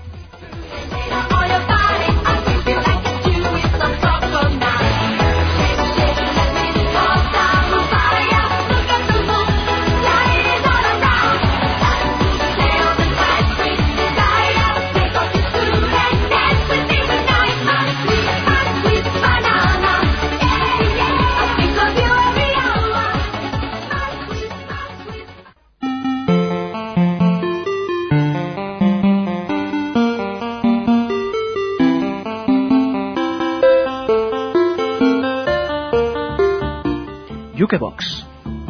Speaker 5: Jukebox.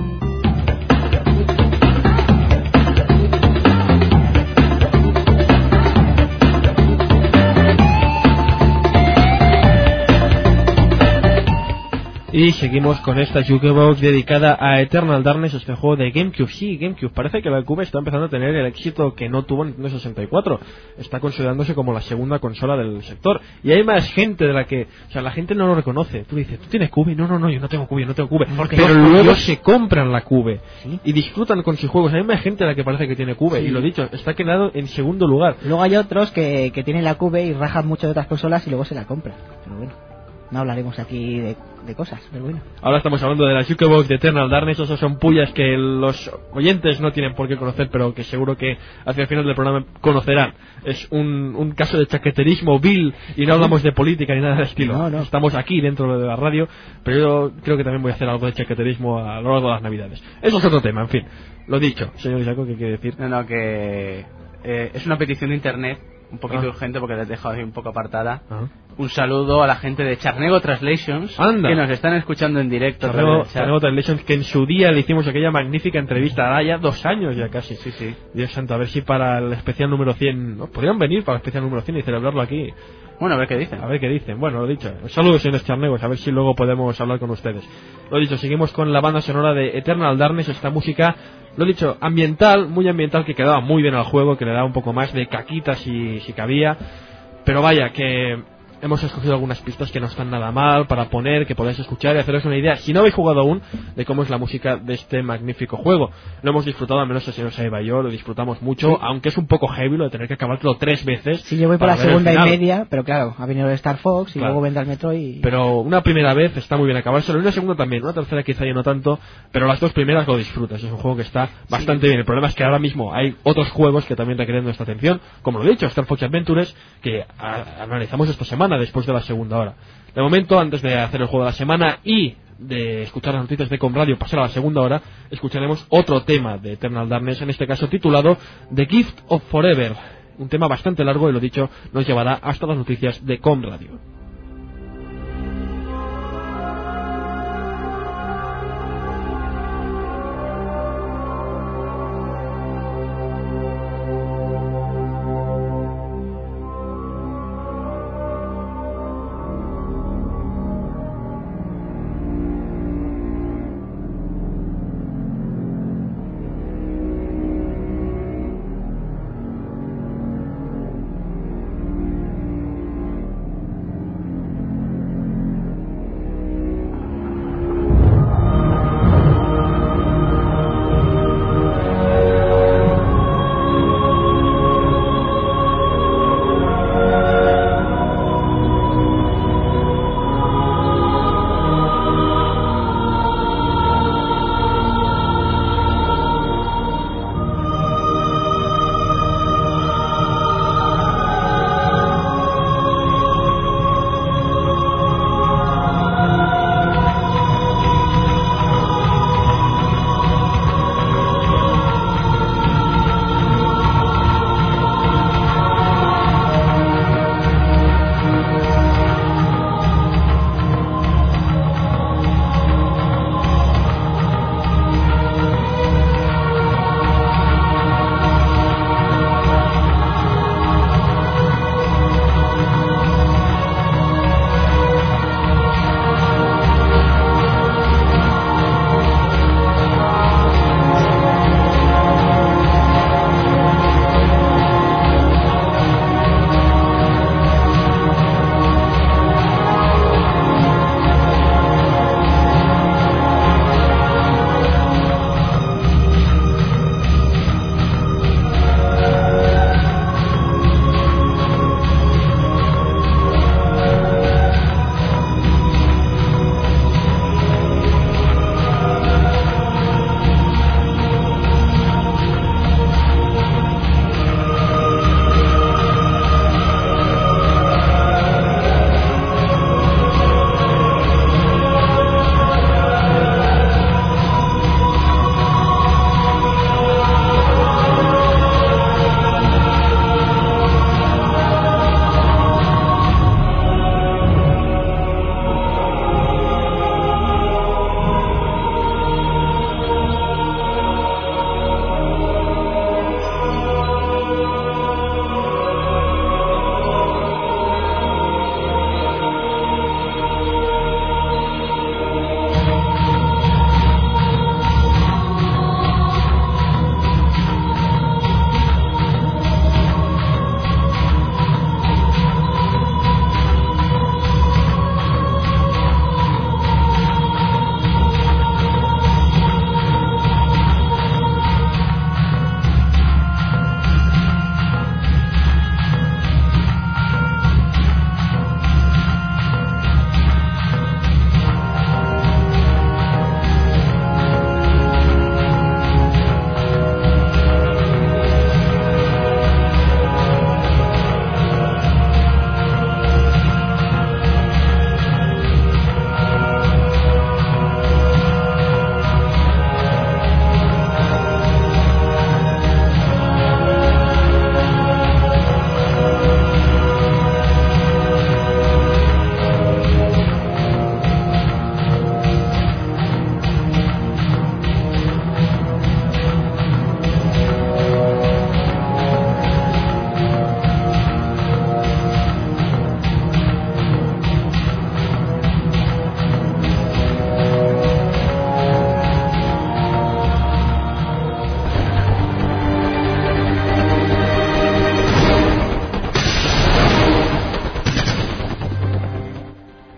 Speaker 3: Y seguimos con esta Jukebox dedicada a Eternal Darkness, este juego de GameCube. Sí, GameCube. Parece que la Cube está empezando a tener el éxito que no tuvo en Nintendo sesenta y cuatro. Está considerándose como la segunda consola del sector. Y hay más gente de la que... O sea, la gente no lo reconoce. Tú dices, ¿tú tienes Cube? No, no, no, yo no tengo Cube, yo no tengo Cube.
Speaker 5: Porque
Speaker 3: Pero
Speaker 5: yo-
Speaker 3: luego
Speaker 5: yo-
Speaker 3: se compran la Cube.
Speaker 5: ¿Sí?
Speaker 3: Y disfrutan con sus juegos. Hay más gente de la que parece que tiene Cube.
Speaker 5: Sí.
Speaker 3: Y lo dicho, está quedado en segundo lugar.
Speaker 5: Luego hay otros que, que tienen la Cube y rajan mucho de otras consolas y luego se la compran. Pero bueno, no hablaremos aquí de, de cosas, pero bueno.
Speaker 3: Ahora estamos hablando de la Jukebox de Eternal Darkness. Esos son pullas que los oyentes no tienen por qué conocer, pero que seguro que hacia el final del programa conocerán. Es un, un caso de chaqueterismo vil y no hablamos de política ni nada del estilo.
Speaker 5: No, no.
Speaker 3: Estamos aquí dentro de la radio, pero yo creo que también voy a hacer algo de chaqueterismo a lo largo de las navidades. Eso es otro tema, en fin. Lo dicho, señor Isaco, ¿qué quiere decir?
Speaker 4: No, no, que eh, es una petición de internet, un poquito
Speaker 3: Ah.
Speaker 4: urgente porque la he dejado ahí un poco apartada.
Speaker 3: Ajá.
Speaker 4: Un saludo a la gente de Charnego Translations,
Speaker 3: Anda.
Speaker 4: que nos están escuchando en directo. a
Speaker 3: Charnego
Speaker 4: través del chat.
Speaker 3: Charnego Translations, que en su día le hicimos aquella magnífica entrevista, hará ya dos años ya casi.
Speaker 4: Sí, sí.
Speaker 3: Dios santo, a ver si para el especial número cien, ¿no? Podrían venir para el especial número cien y celebrarlo aquí.
Speaker 4: Bueno, a ver qué dicen.
Speaker 3: A ver qué dicen. Bueno, lo dicho. Saludos, señores charnegos. A ver si luego podemos hablar con ustedes. Lo dicho, seguimos con la banda sonora de Eternal Darkness. Esta música, lo dicho, ambiental, muy ambiental, que quedaba muy bien al juego, que le daba un poco más de caquita si, si cabía. Pero vaya, que hemos escogido algunas pistas que no están nada mal para poner, que podáis escuchar y haceros una idea, si no habéis jugado aún, de cómo es la música de este magnífico juego. Lo hemos disfrutado, al menos el señor Saiba y yo, lo disfrutamos mucho,
Speaker 5: Sí.
Speaker 3: aunque es un poco heavy lo de tener que acabártelo tres veces.
Speaker 5: Sí, yo voy por
Speaker 3: para
Speaker 5: la
Speaker 3: ver el
Speaker 5: segunda y
Speaker 3: final.
Speaker 5: media, pero claro, ha venido el Star Fox y
Speaker 3: Claro.
Speaker 5: luego vendrá el Metro y...
Speaker 3: Pero una primera vez está muy bien acabárselo, y una segunda también, una tercera quizá ya no tanto, pero las dos primeras lo disfrutas, es un juego que está bastante bien. El problema es que ahora mismo hay otros juegos que también requieren nuestra atención, como lo he dicho, Star Fox Adventures, que a- analizamos esta semana después de la segunda hora. De momento, antes de hacer el juego de la semana y de escuchar las noticias de Com Radio, pasar a la segunda hora, escucharemos otro tema de Eternal Darkness, en este caso titulado The Gift of Forever, un tema bastante largo y lo dicho, nos llevará hasta las noticias de Com Radio.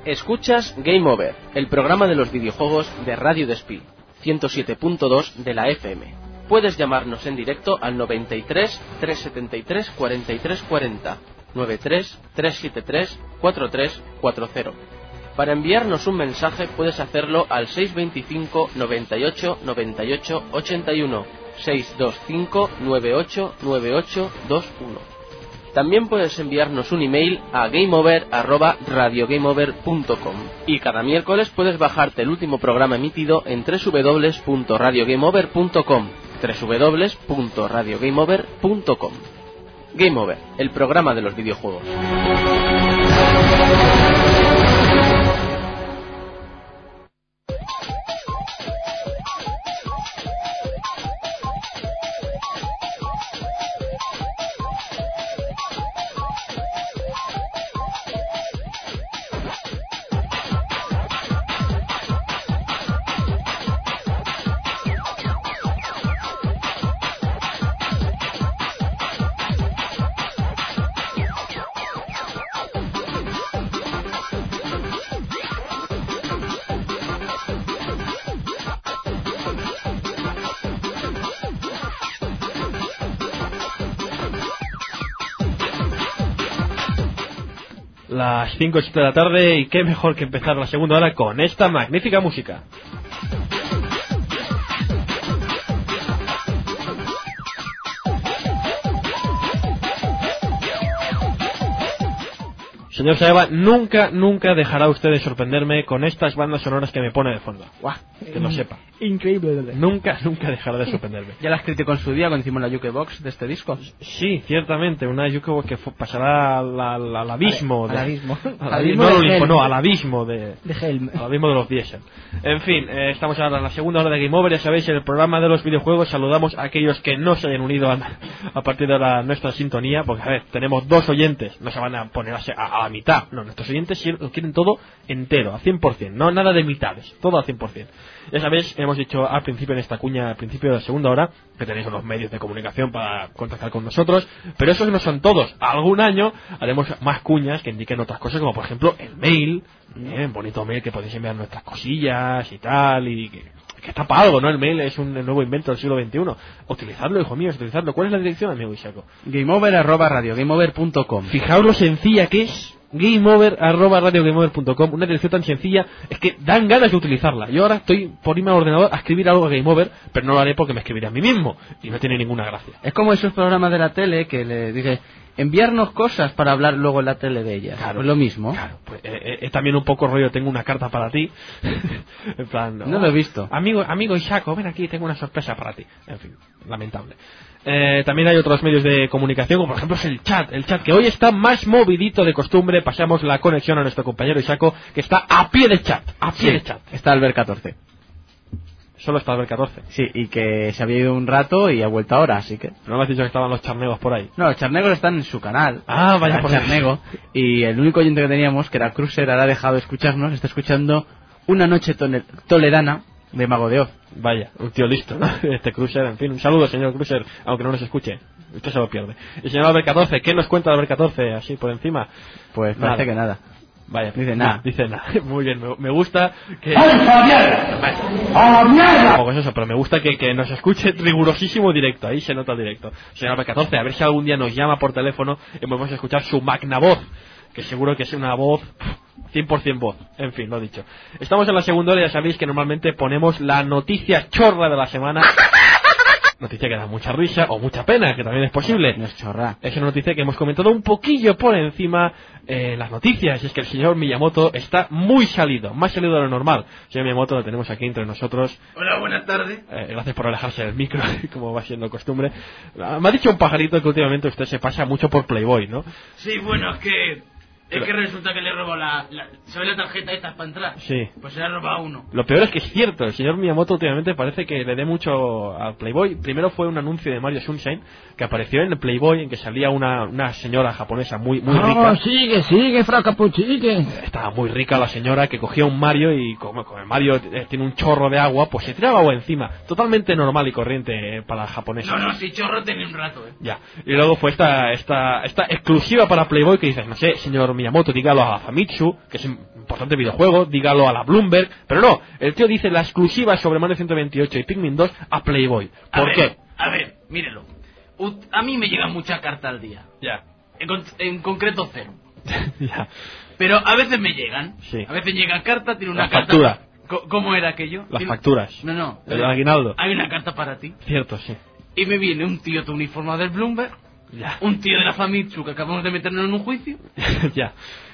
Speaker 7: Escuchas Game Over, el programa de los videojuegos de Radio Despí, ciento siete punto dos de la F M. Puedes llamarnos en directo al noventa y tres, trescientos setenta y tres, cuarenta y tres cuarenta, noventa y tres, trescientos setenta y tres, cuarenta y tres cuarenta. Para enviarnos un mensaje puedes hacerlo al seiscientos veinticinco, noventa y ocho, noventa y ocho, ochenta y uno, seiscientos veinticinco, noventa y ocho, noventa y ocho veintiuno. También puedes enviarnos un email a gameover arroba radiogameover punto com y cada miércoles puedes bajarte el último programa emitido en doble u doble u doble u punto radiogameover punto com, doble u doble u doble u punto radiogameover punto com. Game Over, el programa de los videojuegos.
Speaker 3: Las cinco y siete de la tarde y qué mejor que empezar la segunda hora con esta magnífica música. Señor Saeva, nunca, nunca dejará usted de sorprenderme con estas bandas sonoras que me pone de fondo.
Speaker 5: Guau,
Speaker 3: que lo sepa.
Speaker 5: Increíble, ¿verdad?
Speaker 3: Nunca, nunca dejará de sorprenderme.
Speaker 4: Ya las criticó en su día cuando hicimos la Jukebox de este disco.
Speaker 3: Sí, ciertamente, una Jukebox que fu- pasará al, al, al abismo.
Speaker 5: Al
Speaker 3: de-
Speaker 5: abismo.
Speaker 3: al
Speaker 5: Al
Speaker 3: abismo,
Speaker 5: abismo
Speaker 3: no,
Speaker 5: de
Speaker 3: al Olimpo,
Speaker 5: Helm.
Speaker 3: no, al abismo de...
Speaker 5: De Helm.
Speaker 3: Al abismo de los diésel. En fin, eh, estamos ahora en la segunda hora de Game Over, ya sabéis, en el programa de los videojuegos. Saludamos a aquellos que no se hayan unido a, a partir de la, nuestra sintonía, porque a ver, tenemos dos oyentes, no se van a poner a, a, a la mitad, no, nuestros oyentes sí lo quieren todo entero, al cien por cien, no nada de mitades, todo al cien por cien. Ya sabéis, hemos dicho al principio en esta cuña, al principio de la segunda hora, que tenéis unos medios de comunicación para contactar con nosotros, pero esos no son todos. Algún año haremos más cuñas que indiquen otras cosas, como por ejemplo el mail, ¿eh? Un bonito mail que podéis enviar nuestras cosillas y tal, y que, que está para algo, ¿no? El mail es un nuevo invento del siglo veintiuno. Utilizadlo, hijo mío, utilizadlo. ¿Cuál es la dirección, amigo Ishaco?
Speaker 4: Gameover arroba radiogameover punto com.
Speaker 3: Fijaos lo sencilla que es. Gameover arroba radiogameover punto com, una dirección tan sencilla, es que dan ganas de utilizarla. Yo ahora estoy por irme al ordenador a escribir algo a Game Over, pero no lo haré porque me escribiré a mí mismo y no tiene ninguna gracia.
Speaker 4: Es como esos programas de la tele que le dije, enviarnos cosas para hablar luego en la tele de ellas.
Speaker 3: Claro.
Speaker 4: Pues lo mismo.
Speaker 3: Claro, pues eh, eh, es también un poco rollo, tengo una carta para ti. En plan,
Speaker 4: No lo he visto.
Speaker 3: Amigo, amigo Ishaco, ven aquí, tengo una sorpresa para ti. En fin, lamentable. Eh, también hay otros medios de comunicación, como por ejemplo es el chat, el chat que hoy está más movidito de costumbre. Pasamos la conexión a nuestro compañero Ishaco, que está a pie de chat, a pie
Speaker 4: Sí,
Speaker 3: de chat.
Speaker 4: está Albert catorce.
Speaker 3: Solo está el catorce.
Speaker 4: Sí, y que se había ido un rato y ha vuelto ahora, así que...
Speaker 3: No me has dicho que estaban los charnegos por ahí.
Speaker 4: No, los charnegos están en su canal.
Speaker 3: Ah, vaya
Speaker 4: Está
Speaker 3: por
Speaker 4: charnego. Y el único oyente que teníamos, que era Cruiser, ahora ha dejado de escucharnos, está escuchando Una noche tole- toledana de Mago de Oz.
Speaker 3: Vaya, un tío listo, ¿no? Este Cruiser, en fin, un saludo, señor Cruiser, aunque no nos escuche. Usted se lo pierde. Y señor Albert catorce, ¿qué nos cuenta Albert catorce? Así por encima.
Speaker 4: Pues parece que nada.
Speaker 3: Vaya,
Speaker 4: Dice nada.
Speaker 3: Dice nada. Muy bien, me, me gusta que...
Speaker 8: ¡A la mierda! ¡A la mierda!
Speaker 3: Tampoco es eso, pero me gusta que, que nos escuche rigurosísimo directo. Ahí se nota el directo. Señor Albert catorce, a ver si algún día nos llama por teléfono y podemos escuchar su magna voz, que seguro que es una voz... cien por cien voz, en fin, lo he dicho. Estamos en la segunda hora, ya sabéis que normalmente ponemos la noticia chorra de la semana. Noticia que da mucha risa o mucha pena, que también es posible.
Speaker 4: No es chorra.
Speaker 3: Es una noticia que hemos comentado un poquillo por encima en eh, las noticias. Y es que el señor Miyamoto está muy salido, más salido de lo normal. Señor Miyamoto, lo tenemos aquí entre nosotros.
Speaker 8: Hola, buenas tardes.
Speaker 3: Eh, gracias por alejarse del micro, como va siendo costumbre. Ah, me ha dicho un pajarito que últimamente usted se pasa mucho por Playboy, ¿no?
Speaker 8: Sí, bueno, es que... Es que resulta que le robó la... la ¿Sabes la tarjeta esta para entrar?
Speaker 3: Sí.
Speaker 8: Pues se la ha robado uno.
Speaker 3: Lo peor es que es cierto, el señor Miyamoto últimamente parece que le dé mucho a Playboy. Primero fue un anuncio de Mario Sunshine que apareció en el Playboy, en que salía una, una señora japonesa muy muy rica.
Speaker 8: sigue, sigue, fracapu, sigue.
Speaker 3: Estaba muy rica la señora, que cogía un Mario y como, como el Mario eh, tiene un chorro de agua, pues se tiraba agua encima. Totalmente normal y corriente eh, para japoneses.
Speaker 8: No, no, si chorro tenía un rato, eh.
Speaker 3: Ya. Y luego fue esta, esta, esta exclusiva para Playboy que dices, no sé, señor Miyamoto, dígalo a Famitsu, que es un importante videojuego, dígalo a la Bloomberg, pero no, el tío dice la exclusiva sobre Mario ciento veintiocho y Pikmin dos a Playboy. ¿Por
Speaker 8: a
Speaker 3: qué?
Speaker 8: Ver, a ver, mírelo. U- a mí me llegan muchas cartas al día.
Speaker 3: Ya.
Speaker 8: En, con- en concreto cero.
Speaker 3: Ya.
Speaker 8: Pero a veces me llegan.
Speaker 3: Sí.
Speaker 8: A veces llegan cartas, tiene una
Speaker 3: La
Speaker 8: carta...
Speaker 3: factura.
Speaker 8: Co- ¿Cómo era aquello?
Speaker 3: Las
Speaker 8: Tiene-
Speaker 3: facturas.
Speaker 8: No, no.
Speaker 3: El aguinaldo.
Speaker 8: Hay una carta para ti.
Speaker 3: Cierto, sí.
Speaker 8: Y me viene un tío todo uniformado del Bloomberg,
Speaker 3: Ya.
Speaker 8: un tío de la Famitsu que acabamos de meternos en un juicio,
Speaker 3: Ya.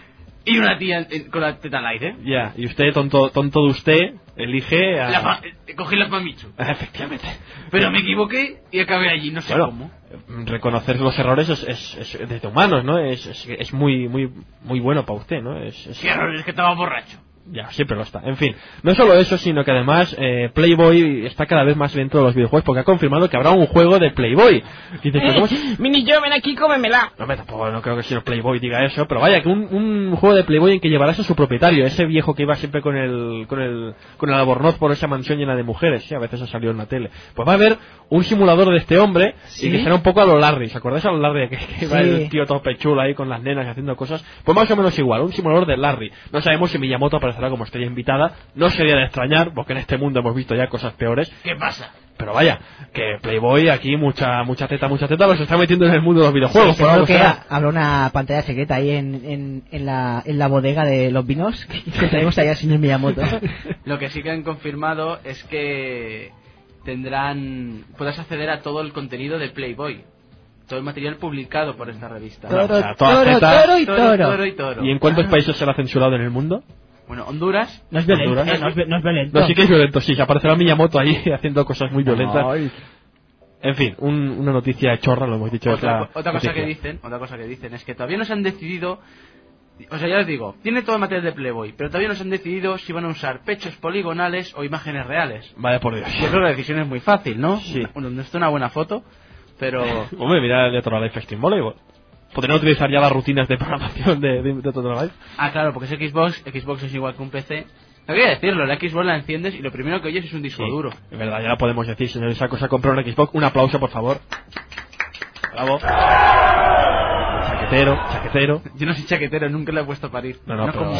Speaker 8: y una tía en- en- con la teta al aire.
Speaker 3: Ya. Y usted, tonto, tonto de usted, elige a...
Speaker 8: La fa- eh, cogí la Famitsu.
Speaker 3: Efectivamente.
Speaker 8: Pero me equivoqué y acabé allí, no sé
Speaker 3: Bueno,
Speaker 8: cómo.
Speaker 3: reconocer los errores es, es, es desde humanos, ¿no? Es, es, es muy muy muy bueno para usted, ¿no? Es, es-
Speaker 8: Qué error, es que estaba borracho.
Speaker 3: Ya, siempre lo está. En fin, no solo eso, sino que además eh, Playboy está cada vez más dentro de los videojuegos porque ha confirmado que habrá un juego de Playboy. Dice, ¿pero cómo se-
Speaker 5: Mini yo, ven aquí, cómemela.
Speaker 3: No, hombre, tampoco no creo que el señor Playboy diga eso, pero vaya, que un, un juego de Playboy en que llevarás a su propietario, ese viejo que iba siempre con el con el con el albornoz por esa mansión llena de mujeres, sí, a veces ha salido en la tele. Pues va a haber un simulador de este hombre
Speaker 5: ¿Sí?
Speaker 3: y que será un poco a lo Larry, ¿se acordáis a lo Larry? Que, que va
Speaker 5: Sí.
Speaker 3: el tío todo pechulo ahí con las nenas y haciendo cosas, pues más o menos igual, un simulador de Larry. No sabemos si Miyamoto aparecerá como estrella invitada, no sería de extrañar, porque en este mundo hemos visto ya cosas peores.
Speaker 8: ¿Qué pasa?
Speaker 3: Pero vaya, que Playboy aquí mucha mucha teta, mucha teta, los está metiendo en el mundo de los videojuegos.
Speaker 5: Sí,
Speaker 3: por algo
Speaker 5: seguro que
Speaker 3: será.
Speaker 5: ha- habrá una pantalla secreta ahí en, en, en, la, en la bodega de los vinos que tenemos ahí al señor Miyamoto.
Speaker 4: Lo que sí que han confirmado es que tendrán... Podrás acceder a todo el contenido de Playboy. Todo el material publicado por esta revista.
Speaker 3: Toro,
Speaker 5: Toro,
Speaker 3: o sea, toda
Speaker 5: toro,
Speaker 3: teta-
Speaker 5: toro y
Speaker 4: Toro,
Speaker 5: toro.
Speaker 4: toro y toro.
Speaker 3: ¿Y en cuántos países será censurado en el mundo?
Speaker 4: Bueno, Honduras...
Speaker 5: No es violento,
Speaker 3: Honduras.
Speaker 5: eh, no, es, vi- no es violento.
Speaker 3: No, sí que es violento, sí, aparecerá Miyamoto ahí haciendo cosas muy violentas.
Speaker 5: Ay.
Speaker 3: En fin, un- una noticia chorra, lo hemos dicho. es
Speaker 4: Otra,
Speaker 3: la
Speaker 4: otra cosa
Speaker 3: noticia.
Speaker 4: que dicen, otra cosa que dicen es que todavía no se han decidido, o sea, ya les digo, tiene todo el material de Playboy, pero todavía no se han decidido si van a usar pechos poligonales o imágenes reales.
Speaker 3: Vaya por Dios.
Speaker 4: Yo creo que la decisión es muy fácil, ¿no?
Speaker 3: Sí.
Speaker 4: Bueno, no es una buena foto, pero
Speaker 3: Hombre, mira el de Total Life Extreme Volleyball. Podrían utilizar ya las rutinas de programación de, de, de Total Life.
Speaker 4: ah, claro, porque es Xbox, Xbox es igual que un P C. No quería decirlo, la Xbox la enciendes y lo primero que oyes es un disco
Speaker 3: Sí,
Speaker 4: duro.
Speaker 3: es verdad, ya lo podemos decir, señor Isaco se ha comprado una Xbox. Un aplauso, por favor. Bravo. Chaquetero, chaquetero.
Speaker 4: Yo no soy chaquetero, nunca le he puesto a parir.
Speaker 3: No, no, pero...
Speaker 4: como-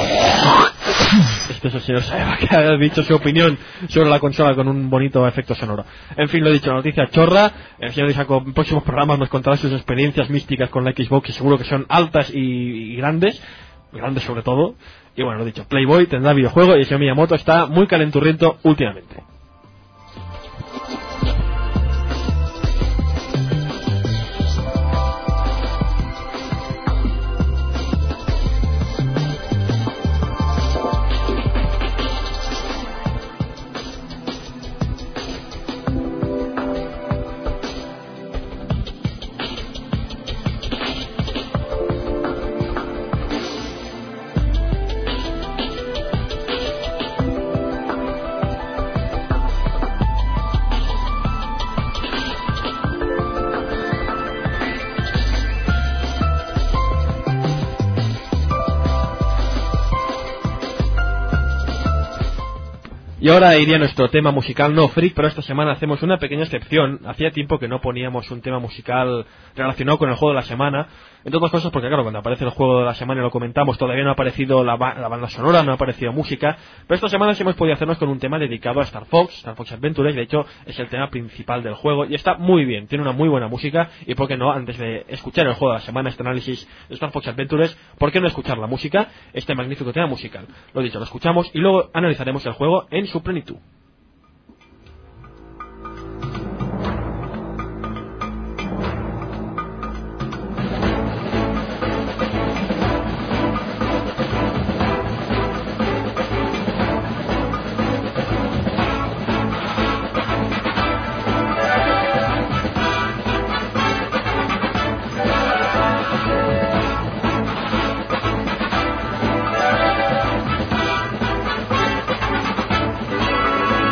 Speaker 3: Este es el señor Saeva que ha dicho su opinión sobre la consola con un bonito efecto sonoro. En fin, lo he dicho, la noticia chorra. El señor Isaco en próximos programas nos contará sus experiencias místicas con la Xbox y seguro que son altas y, y grandes. Grandes sobre todo. Y bueno, lo he dicho, Playboy tendrá videojuego y el señor Miyamoto está muy calenturriento últimamente. Y ahora iría nuestro tema musical no freak, pero esta semana hacemos una pequeña excepción. Hacía tiempo que no poníamos un tema musical relacionado con el juego de la semana. Entre otras cosas porque, claro, cuando aparece el juego de la semana y lo comentamos, todavía no ha aparecido la, ba- la banda sonora, no ha aparecido música. Pero esta semana sí hemos podido hacernos con un tema dedicado a Star Fox, Star Fox Adventures. De hecho, es el tema principal del juego y está muy bien, tiene una muy buena música. Y por qué no, antes de escuchar el juego de la semana, este análisis de Star Fox Adventures, ¿por qué no escuchar la música? Este magnífico tema musical. Lo dicho, lo escuchamos y luego analizaremos el juego en su plenitud.
Speaker 2: Thank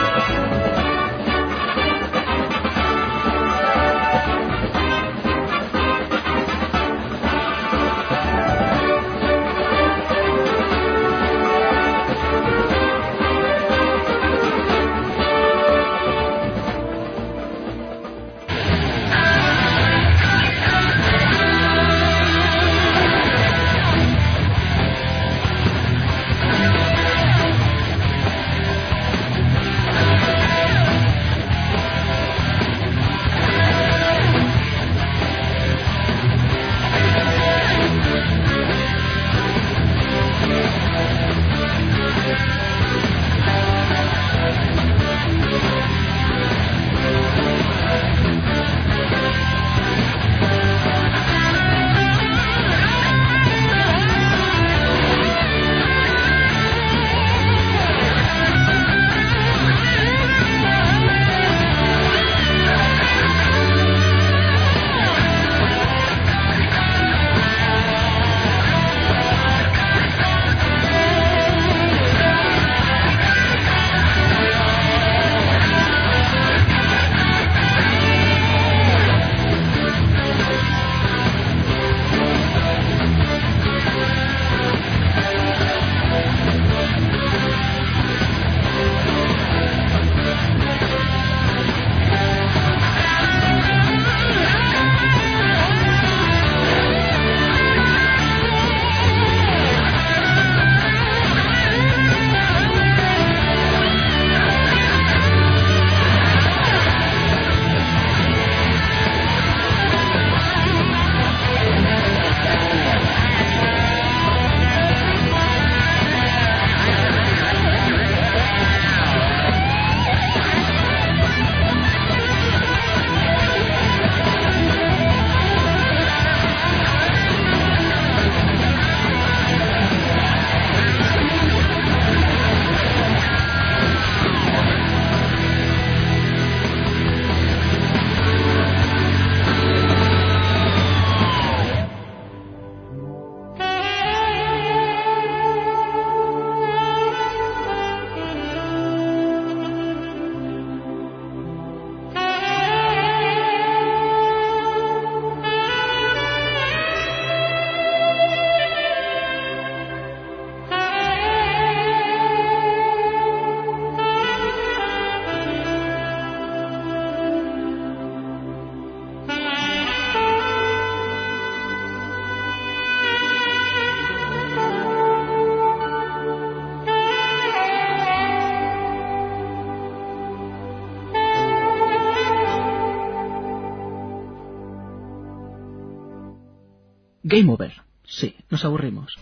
Speaker 9: Game over. Sí, nos aburrimos.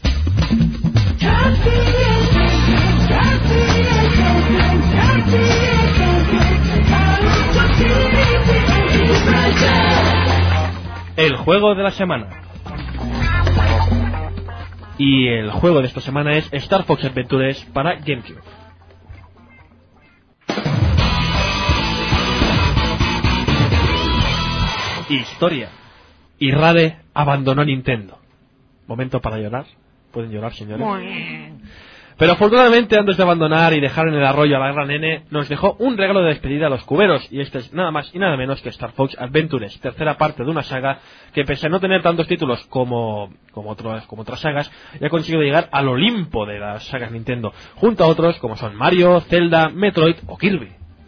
Speaker 3: El juego de la semana. Y el juego de esta semana es Star Fox Adventures para GameCube. Historia. Y Rare abandonó Nintendo. Momento para llorar. Pueden llorar, señores. Pero afortunadamente, antes de abandonar y dejar en el arroyo a la gran N, nos dejó un regalo de despedida a los cuberos, y este es nada más y nada menos que Star Fox Adventures, tercera parte de una saga que, pese a no tener tantos títulos como, como, otros, como otras sagas, ya ha conseguido llegar al Olimpo de las sagas Nintendo, junto a otros como son Mario, Zelda, Metroid o Kirby.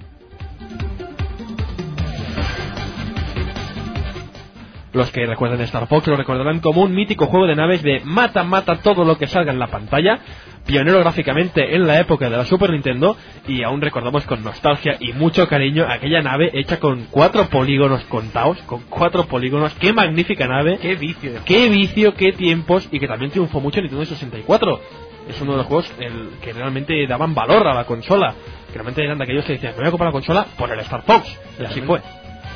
Speaker 3: Los que recuerden Star Fox lo recordarán como un mítico juego de naves de mata-mata todo lo que salga en la pantalla, pionero gráficamente en la época de la Super Nintendo, y aún recordamos con nostalgia y mucho cariño aquella nave hecha con cuatro polígonos contados, con cuatro polígonos. ¡Qué magnífica nave!
Speaker 4: ¡Qué vicio!
Speaker 3: ¡Qué vicio, qué tiempos! Y que también triunfó mucho en Nintendo sesenta y cuatro. Es uno de los juegos el, que realmente daban valor a la consola. Que realmente eran de aquellos que decían, me voy a comprar la consola por el Star Fox. Y así fue.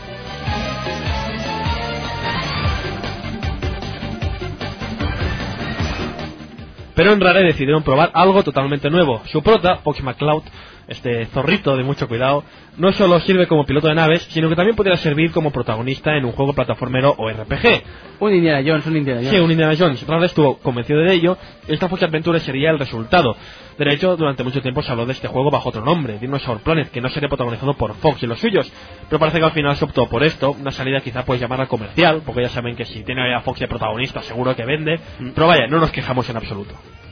Speaker 3: Pero en Rare decidieron probar algo totalmente nuevo. Su prota, Fox McCloud, este zorrito de mucho cuidado, no solo sirve como piloto de naves, sino que también podría servir como protagonista en un juego plataformero o R P G.
Speaker 4: Un Indiana Jones, un Indiana Jones.
Speaker 3: Sí, un Indiana Jones. Rare estuvo convencido de ello, y esta Fox Adventure sería el resultado. De hecho, durante mucho tiempo se habló de este juego bajo otro nombre, Dinosaur Planet, que no sería protagonizado por Fox y los suyos, pero parece que al final se optó por esto, una salida quizá puedes llamarla comercial, porque ya saben que si tiene a Fox de protagonista seguro que vende, mm. pero vaya, no nos quejamos en absoluto.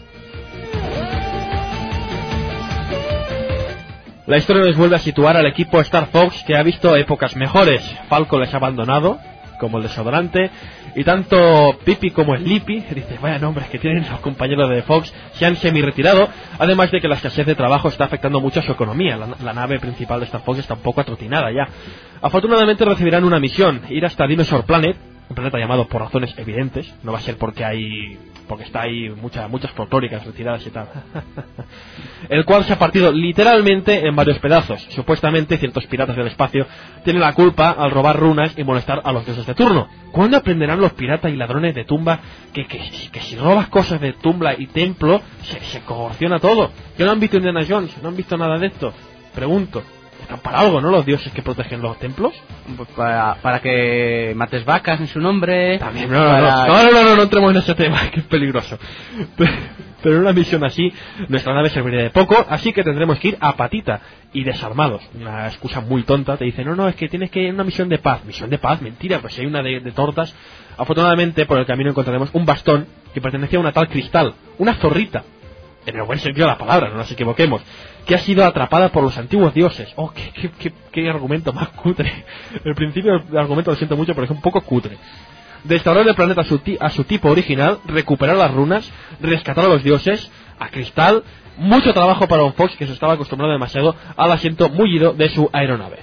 Speaker 3: La historia nos vuelve a situar al equipo Star Fox, que ha visto épocas mejores. Falco les ha abandonado, como el desodorante, y tanto Pipi como Sleepy, dice, vaya nombres que tienen los compañeros de Fox, se han semi-retirado, además de que la escasez de trabajo está afectando mucho a su economía. La, la nave principal de Star Fox está un poco atrotinada ya. Afortunadamente recibirán una misión, ir hasta Dinosaur Planet, un planeta llamado por razones evidentes, no va a ser porque hay porque está ahí muchas muchas folclóricas retiradas y tal, el cual se ha partido literalmente en varios pedazos. Supuestamente ciertos piratas del espacio tienen la culpa al robar runas y molestar a los dioses de turno. ¿Cuándo aprenderán los piratas y ladrones de tumba que, que, que si robas cosas de tumba y templo se, se coerciona todo? ¿Que no han visto Indiana Jones? ¿No han visto nada de esto? Pregunto. Están para algo, ¿no? Los dioses que protegen los templos.
Speaker 4: Pues para, para que mates vacas en su nombre.
Speaker 3: También, no, no,
Speaker 4: para...
Speaker 3: no, no, no, no, no entremos en ese tema, que es peligroso. Pero en una misión así, nuestra nave serviría de poco, así que tendremos que ir a patita y desarmados. Una excusa muy tonta, te dice, no, no, es que tienes que ir a una misión de paz. Misión de paz, mentira, pues si hay una de, de tortas. Afortunadamente, por el camino encontraremos un bastón que pertenecía a una tal Cristal, una zorrita. En el buen sentido de la palabra, no nos equivoquemos, que ha sido atrapada por los antiguos dioses. Oh, qué, qué, qué, qué argumento más cutre. El principio del argumento lo siento mucho, pero es un poco cutre. Restaurar el planeta a su, ti, a su tipo original, recuperar las runas, rescatar a los dioses, a Cristal, mucho trabajo para un Fox que se estaba acostumbrado demasiado al asiento mullido de su aeronave.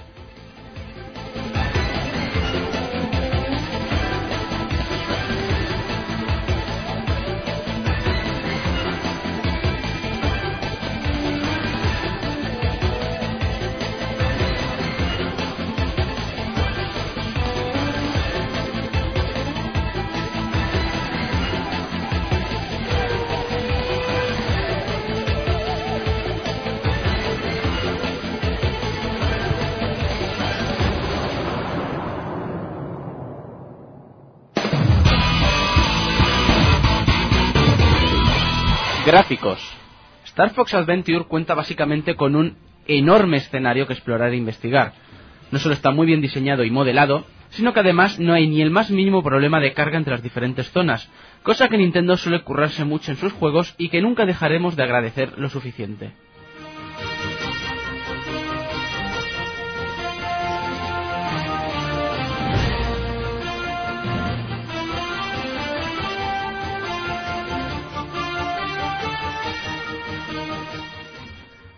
Speaker 4: Gráficos. Star Fox Adventure cuenta básicamente con un enorme escenario que explorar e investigar. No solo está muy bien diseñado y modelado, sino que además no hay ni el más mínimo problema de carga entre las diferentes zonas, cosa que Nintendo suele currarse mucho en sus juegos y que nunca dejaremos de agradecer lo suficiente.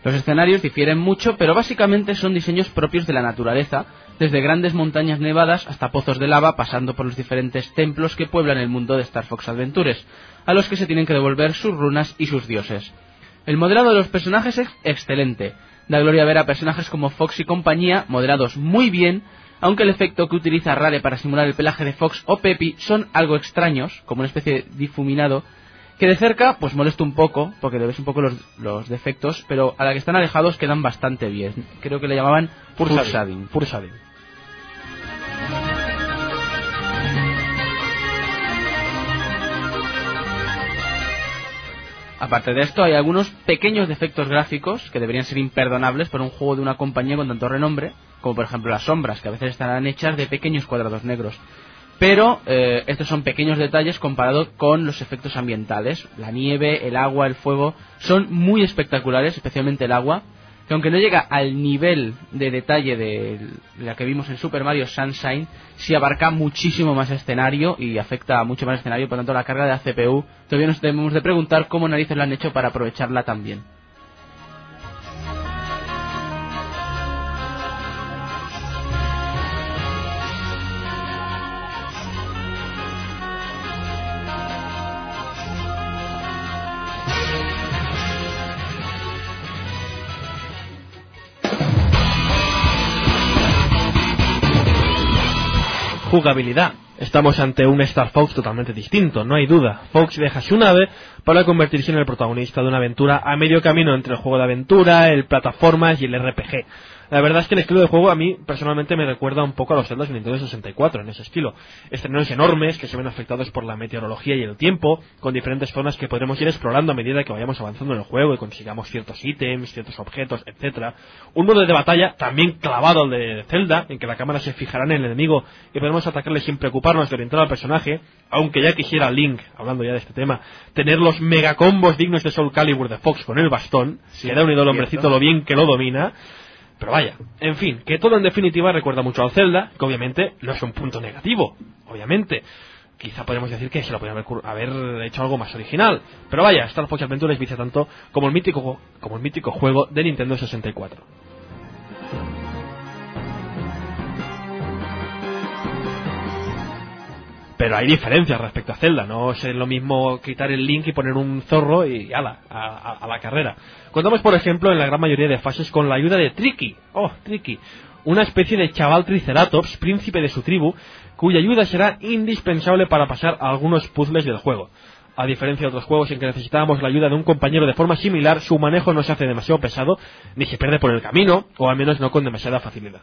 Speaker 4: Los escenarios difieren mucho, pero básicamente son diseños propios de la naturaleza, desde grandes montañas nevadas hasta pozos de lava, pasando por los diferentes templos que pueblan el mundo de Star Fox Adventures, a los que se tienen que devolver sus runas y sus dioses. El modelado de los personajes es excelente. Da gloria ver a personajes como Fox y compañía, modelados muy bien, aunque el efecto que utiliza Rare para simular el pelaje de Fox o Peppy son algo extraños, como una especie de difuminado, que de cerca pues molesta un poco, porque le ves un poco los, los defectos, pero a la que están alejados quedan bastante bien. Creo que le llamaban Pursading.
Speaker 3: Pursading.
Speaker 4: Aparte de esto, hay algunos pequeños defectos gráficos que deberían ser imperdonables por un juego de una compañía con tanto renombre, como por ejemplo las sombras, que a veces estarán hechas de pequeños cuadrados negros. Pero eh, estos son pequeños detalles comparados con los efectos ambientales. La nieve, el agua, el fuego son muy espectaculares, especialmente el agua, que aunque no llega al nivel de detalle de la que vimos en Super Mario Sunshine, sí abarca muchísimo más escenario y afecta mucho más el escenario. Por tanto, la carga de la C P U todavía nos debemos de preguntar cómo narices lo han hecho para aprovecharla tan bien.
Speaker 3: Jugabilidad. Estamos ante un Star Fox totalmente distinto, no hay duda. Fox deja su nave para convertirse en el protagonista de una aventura a medio camino entre el juego de aventura, el plataformas y el R P G. La verdad es que el estilo de juego a mí personalmente me recuerda un poco a los Zelda de Nintendo sesenta y cuatro en ese estilo. Escenarios enormes que se ven afectados por la meteorología y el tiempo, con diferentes zonas que podremos ir explorando a medida que vayamos avanzando en el juego y consigamos ciertos ítems, ciertos objetos, etcétera. Un modo de batalla también clavado al de Zelda, en que la cámara se fijará en el enemigo y podremos atacarle sin preocuparnos de orientar al personaje, aunque ya quisiera Link, hablando ya de este tema, tener los megacombos dignos de Soul Calibur de Fox con el bastón, sí, le da unido al hombrecito lo bien que lo domina. Pero vaya, en fin, que todo en definitiva recuerda mucho al Zelda, que obviamente no es un punto negativo, obviamente. Quizá podemos decir que se lo podría haber, haber hecho algo más original. Pero vaya, Star Fox Adventures vicia tanto como el mítico, como el mítico juego de Nintendo sesenta y cuatro. Pero hay diferencias respecto a Zelda, no es lo mismo quitar el Link y poner un zorro y ala, a, a, a la carrera. Contamos, por ejemplo, en la gran mayoría de fases con la ayuda de Tricky, oh, Tricky, una especie de chaval triceratops, príncipe de su tribu, cuya ayuda será indispensable para pasar algunos puzzles del juego. A diferencia de otros juegos en que necesitábamos la ayuda de un compañero de forma similar, su manejo no se hace demasiado pesado, ni se pierde por el camino, o al menos no con demasiada facilidad.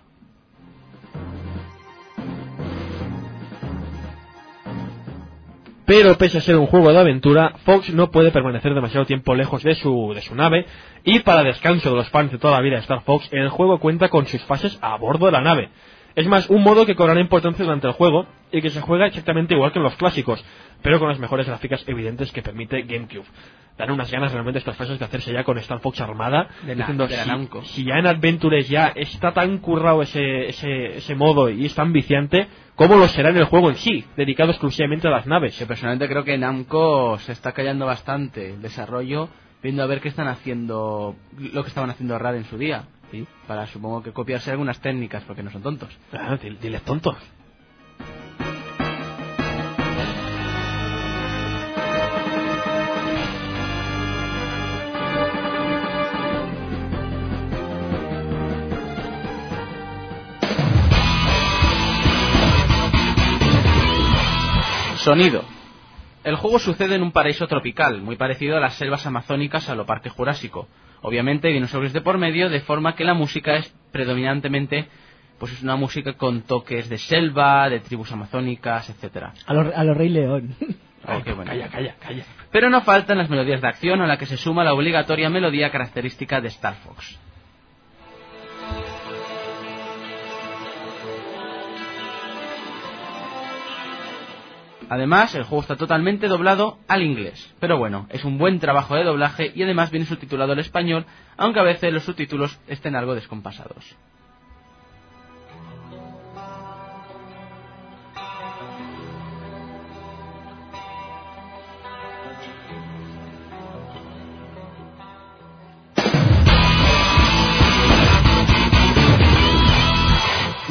Speaker 3: Pero pese a ser un juego de aventura, Fox no puede permanecer demasiado tiempo lejos de su, de su nave, y para descanso de los fans de toda la vida de Star Fox, el juego cuenta con sus fases a bordo de la nave. Es más, un modo que cobrará importancia durante el juego, y que se juega exactamente igual que en los clásicos, pero con las mejores gráficas evidentes que permite GameCube. Dan unas ganas realmente estas fases de hacerse ya con Star Fox armada,
Speaker 4: de la,
Speaker 3: diciendo,
Speaker 4: de la
Speaker 3: si,
Speaker 4: Namco.
Speaker 3: si ya en Adventures ya está tan currado ese, ese, ese modo y es tan viciante, ¿cómo lo será en el juego en sí, dedicado exclusivamente a las naves?
Speaker 4: Yo personalmente creo que Namco se está callando bastante el desarrollo, viendo a ver qué están haciendo, lo que estaban haciendo Rare en su día, ¿sí? Para supongo que copiarse algunas técnicas, porque no son tontos.
Speaker 3: Ah, diles tontos.
Speaker 4: Sonido. El juego sucede en un paraíso tropical, muy parecido a las selvas amazónicas a lo Parque Jurásico. Obviamente hay dinosaurios de por medio, de forma que la música es predominantemente, pues es una música con toques de selva, de tribus amazónicas, etcétera.
Speaker 9: A los a lo Rey León.
Speaker 4: Oh, qué bueno.
Speaker 3: Calla, calla, calla.
Speaker 4: Pero no faltan las melodías de acción, a la que se suma la obligatoria melodía característica de Star Fox. Además, el juego está totalmente doblado al inglés. Pero bueno, es un buen trabajo de doblaje y además viene subtitulado al español, aunque a veces los subtítulos estén algo descompasados.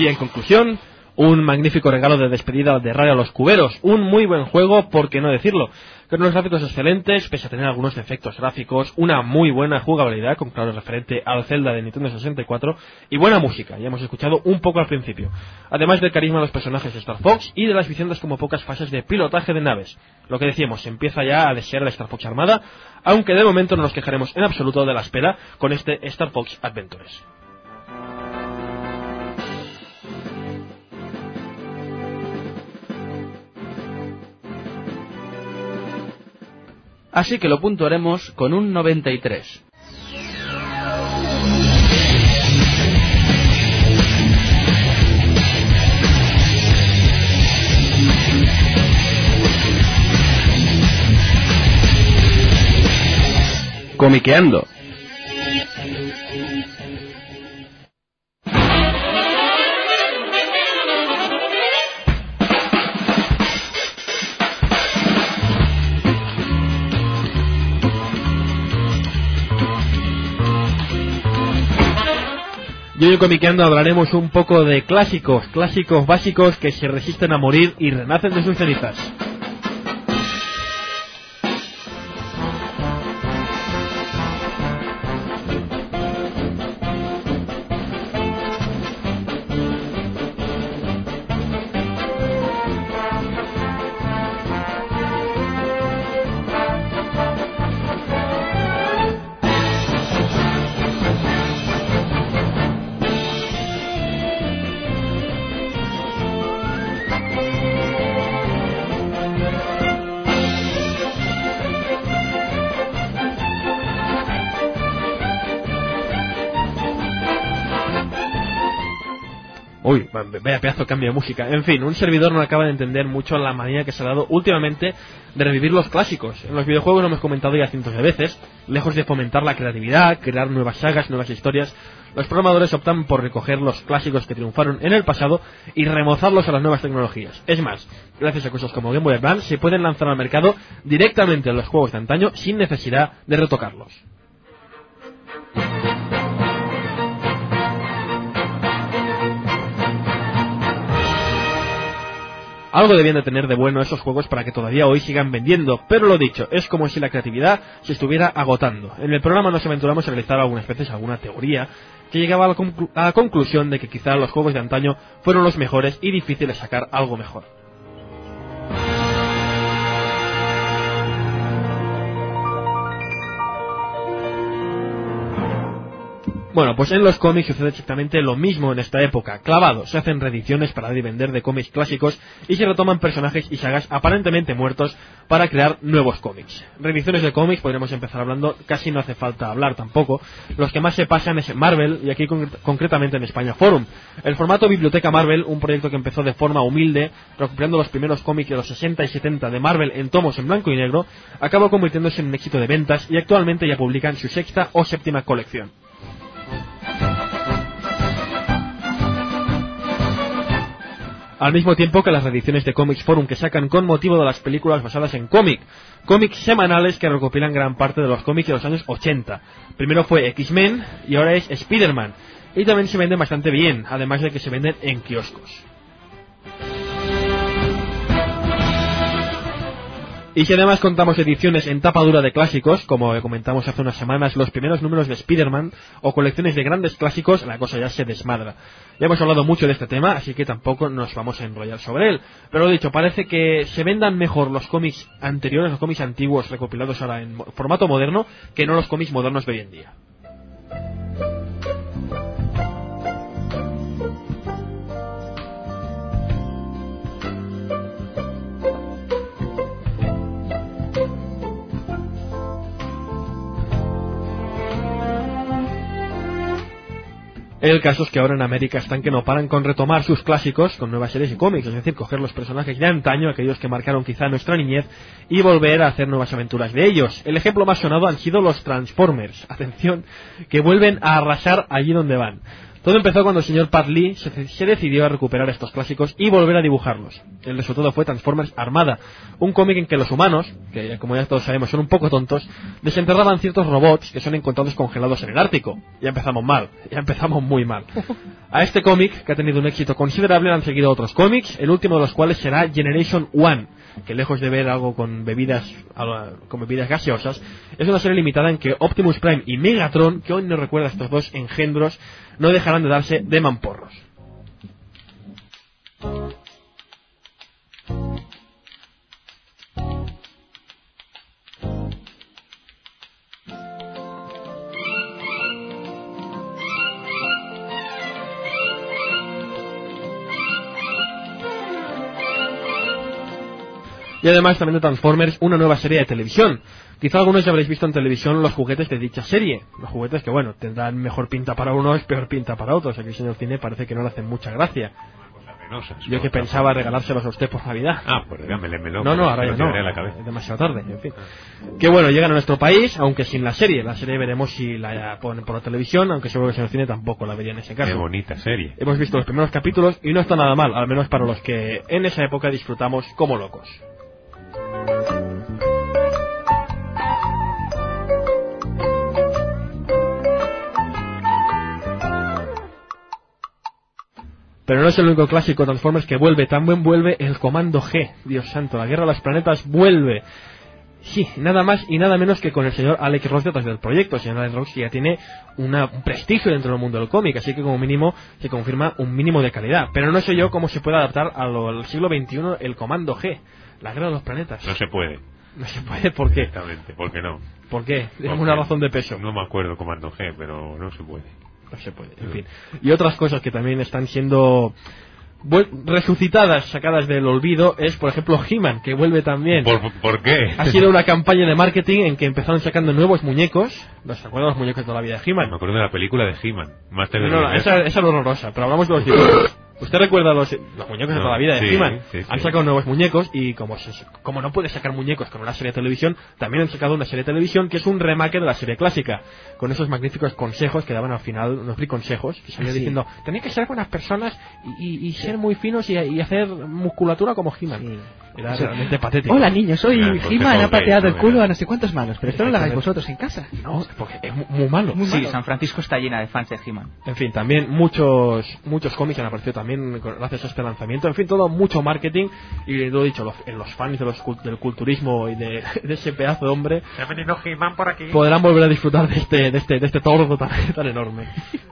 Speaker 3: Y en conclusión, un magnífico regalo de despedida de Radio a los cuberos, un muy buen juego, por qué no decirlo, con unos gráficos excelentes, pese a tener algunos defectos gráficos, una muy buena jugabilidad, con claro referente al Zelda de Nintendo sesenta y cuatro, y buena música, ya hemos escuchado un poco al principio, además del carisma de los personajes de Star Fox y de las viciantes como pocas fases de pilotaje de naves. Lo que decíamos, se empieza ya a desear la Star Fox Armada, aunque de momento no nos quejaremos en absoluto de la espera con este Star Fox Adventures.
Speaker 4: Así que lo puntuaremos con un noventa y tres.
Speaker 7: Comiqueando.
Speaker 3: Y hoy en Comiqueando hablaremos un poco de clásicos, clásicos básicos que se resisten a morir y renacen de sus cenizas. Uy, vaya pedazo de cambio de música. En fin, un servidor no acaba de entender mucho la manía que se ha dado últimamente de revivir los clásicos. En los videojuegos lo hemos comentado ya cientos de veces. Lejos de fomentar la creatividad, crear nuevas sagas, nuevas historias, los programadores optan por recoger los clásicos que triunfaron en el pasado y remozarlos a las nuevas tecnologías. Es más, gracias a cosas como Game Boy Advance se pueden lanzar al mercado directamente los juegos de antaño sin necesidad de retocarlos. Algo debían de tener de bueno esos juegos para que todavía hoy sigan vendiendo, pero lo dicho, es como si la creatividad se estuviera agotando. En el programa nos aventuramos a realizar algunas veces alguna teoría que llegaba a la, conclu- a la conclusión de que quizá los juegos de antaño fueron los mejores y difíciles sacar algo mejor. Bueno, pues en los cómics sucede exactamente lo mismo en esta época. Clavados, se hacen reediciones para dar y vender de cómics clásicos y se retoman personajes y sagas aparentemente muertos para crear nuevos cómics. Reediciones de cómics, podríamos empezar hablando, casi no hace falta hablar tampoco. Los que más se pasan es Marvel, y aquí con- concretamente en España Forum. El formato Biblioteca Marvel, un proyecto que empezó de forma humilde, recopilando los primeros cómics de los sesenta y setenta de Marvel en tomos en blanco y negro, acabó convirtiéndose en un éxito de ventas y actualmente ya publican su sexta o séptima colección. Al mismo tiempo que las reediciones de Comics Forum que sacan con motivo de las películas basadas en cómic, cómics semanales que recopilan gran parte de los cómics de los años ochenta. Primero fue X-Men y ahora es Spider-Man, y también se venden bastante bien, además de que se venden en kioscos. Y si además contamos ediciones en tapa dura de clásicos, como comentamos hace unas semanas, los primeros números de Spider-Man o colecciones de grandes clásicos, la cosa ya se desmadra. Ya hemos hablado mucho de este tema, así que tampoco nos vamos a enrollar sobre él. Pero lo dicho, parece que se vendan mejor los cómics anteriores, los cómics antiguos recopilados ahora en formato moderno, que no los cómics modernos de hoy en día. El caso es que ahora en América están que no paran con retomar sus clásicos con nuevas series y cómics, es decir, coger los personajes de antaño, aquellos que marcaron quizá nuestra niñez, y volver a hacer nuevas aventuras de ellos. El ejemplo más sonado han sido los Transformers, atención, que vuelven a arrasar allí donde van. Todo empezó cuando el señor Pat Lee se, se decidió a recuperar estos clásicos y volver a dibujarlos. El resultado fue Transformers Armada, un cómic en que los humanos, que como ya todos sabemos son un poco tontos, desenterraban ciertos robots que son encontrados congelados en el Ártico. Ya empezamos mal, ya empezamos muy mal. A este cómic, que ha tenido un éxito considerable, le han seguido otros cómics, el último de los cuales será Generation One, que lejos de ver algo con bebidas con bebidas gaseosas, es una serie limitada en que Optimus Prime y Megatron, que hoy no recuerda a estos dos engendros, no dejarán de darse de mamporros. Y además también de Transformers, una nueva serie de televisión. Quizá algunos ya habréis visto en televisión los juguetes de dicha serie. Los juguetes que, bueno, tendrán mejor pinta para unos, peor pinta para otros. Aquí el señor Cine parece que no le hacen mucha gracia. Yo que pensaba regalárselos a usted por Navidad.
Speaker 10: Ah, pues dámelo.
Speaker 3: No, no, ahora ya no. La cabeza. Es demasiado tarde, en fin. Que bueno, llegan a nuestro país, aunque sin la serie. La serie veremos si la ponen por la televisión, aunque seguro que el señor Cine tampoco la vería en ese caso.
Speaker 10: Qué bonita serie.
Speaker 3: Hemos visto los primeros capítulos y no está nada mal, al menos para los que en esa época disfrutamos como locos. Pero no es el único clásico Transformers que vuelve, también vuelve el Comando G. Dios santo, la guerra de los planetas vuelve. Sí, nada más y nada menos que con el señor Alex Ross detrás del proyecto. El señor Alex Ross ya tiene una, un prestigio dentro del mundo del cómic, así que como mínimo se confirma un mínimo de calidad. Pero no sé yo cómo se puede adaptar a lo, al siglo veintiuno el Comando G, la guerra de los planetas.
Speaker 10: No se puede.
Speaker 3: No se puede, ¿por qué?
Speaker 10: Exactamente, ¿por qué no?
Speaker 3: ¿Por qué? Tenemos una razón de peso.
Speaker 10: No me acuerdo Comando G, pero no se puede.
Speaker 3: No se puede, en fin. Y otras cosas que también están siendo resucitadas, sacadas del olvido, es por ejemplo He-Man, que vuelve también.
Speaker 10: ¿Por, ¿Por qué?
Speaker 3: Ha sido una campaña de marketing en que empezaron sacando nuevos muñecos. ¿Os acuerdan los muñecos de toda la vida de He-Man?
Speaker 10: Me acuerdo de la película de He-Man. Master
Speaker 3: no, no, esa, esa es horrorosa, pero hablamos de los dibujos. ¿Usted recuerda los, los muñecos no, de toda la vida de
Speaker 10: sí,
Speaker 3: He-Man?
Speaker 10: Sí, sí.
Speaker 3: Han sacado nuevos muñecos y como, se, como no puedes sacar muñecos con una serie de televisión, también han sacado una serie de televisión que es un remake de la serie clásica, con esos magníficos consejos que daban al final, unos consejos, que salía sí. diciendo, tenéis que ser buenas personas y, y, y ser muy finos y, y hacer musculatura como He-Man. Sí. Era sí. realmente patético.
Speaker 5: Hola niños, soy He-Man, ha pateado el culo a no sé cuántos malos, pero esto no lo hagáis vosotros en casa.
Speaker 3: No, porque es muy, muy malo.
Speaker 4: Muy
Speaker 5: sí,
Speaker 4: malo. San Francisco está llena de fans de He-Man.
Speaker 3: En fin, también muchos muchos cómics han aparecido también gracias a este lanzamiento. En fin, todo mucho marketing y lo he dicho, los, los fans de los, del culturismo y de, de ese pedazo de hombre
Speaker 10: se ha venido He-Man por aquí.
Speaker 3: Podrán volver a disfrutar de este de este de este tordo tan, tan enorme.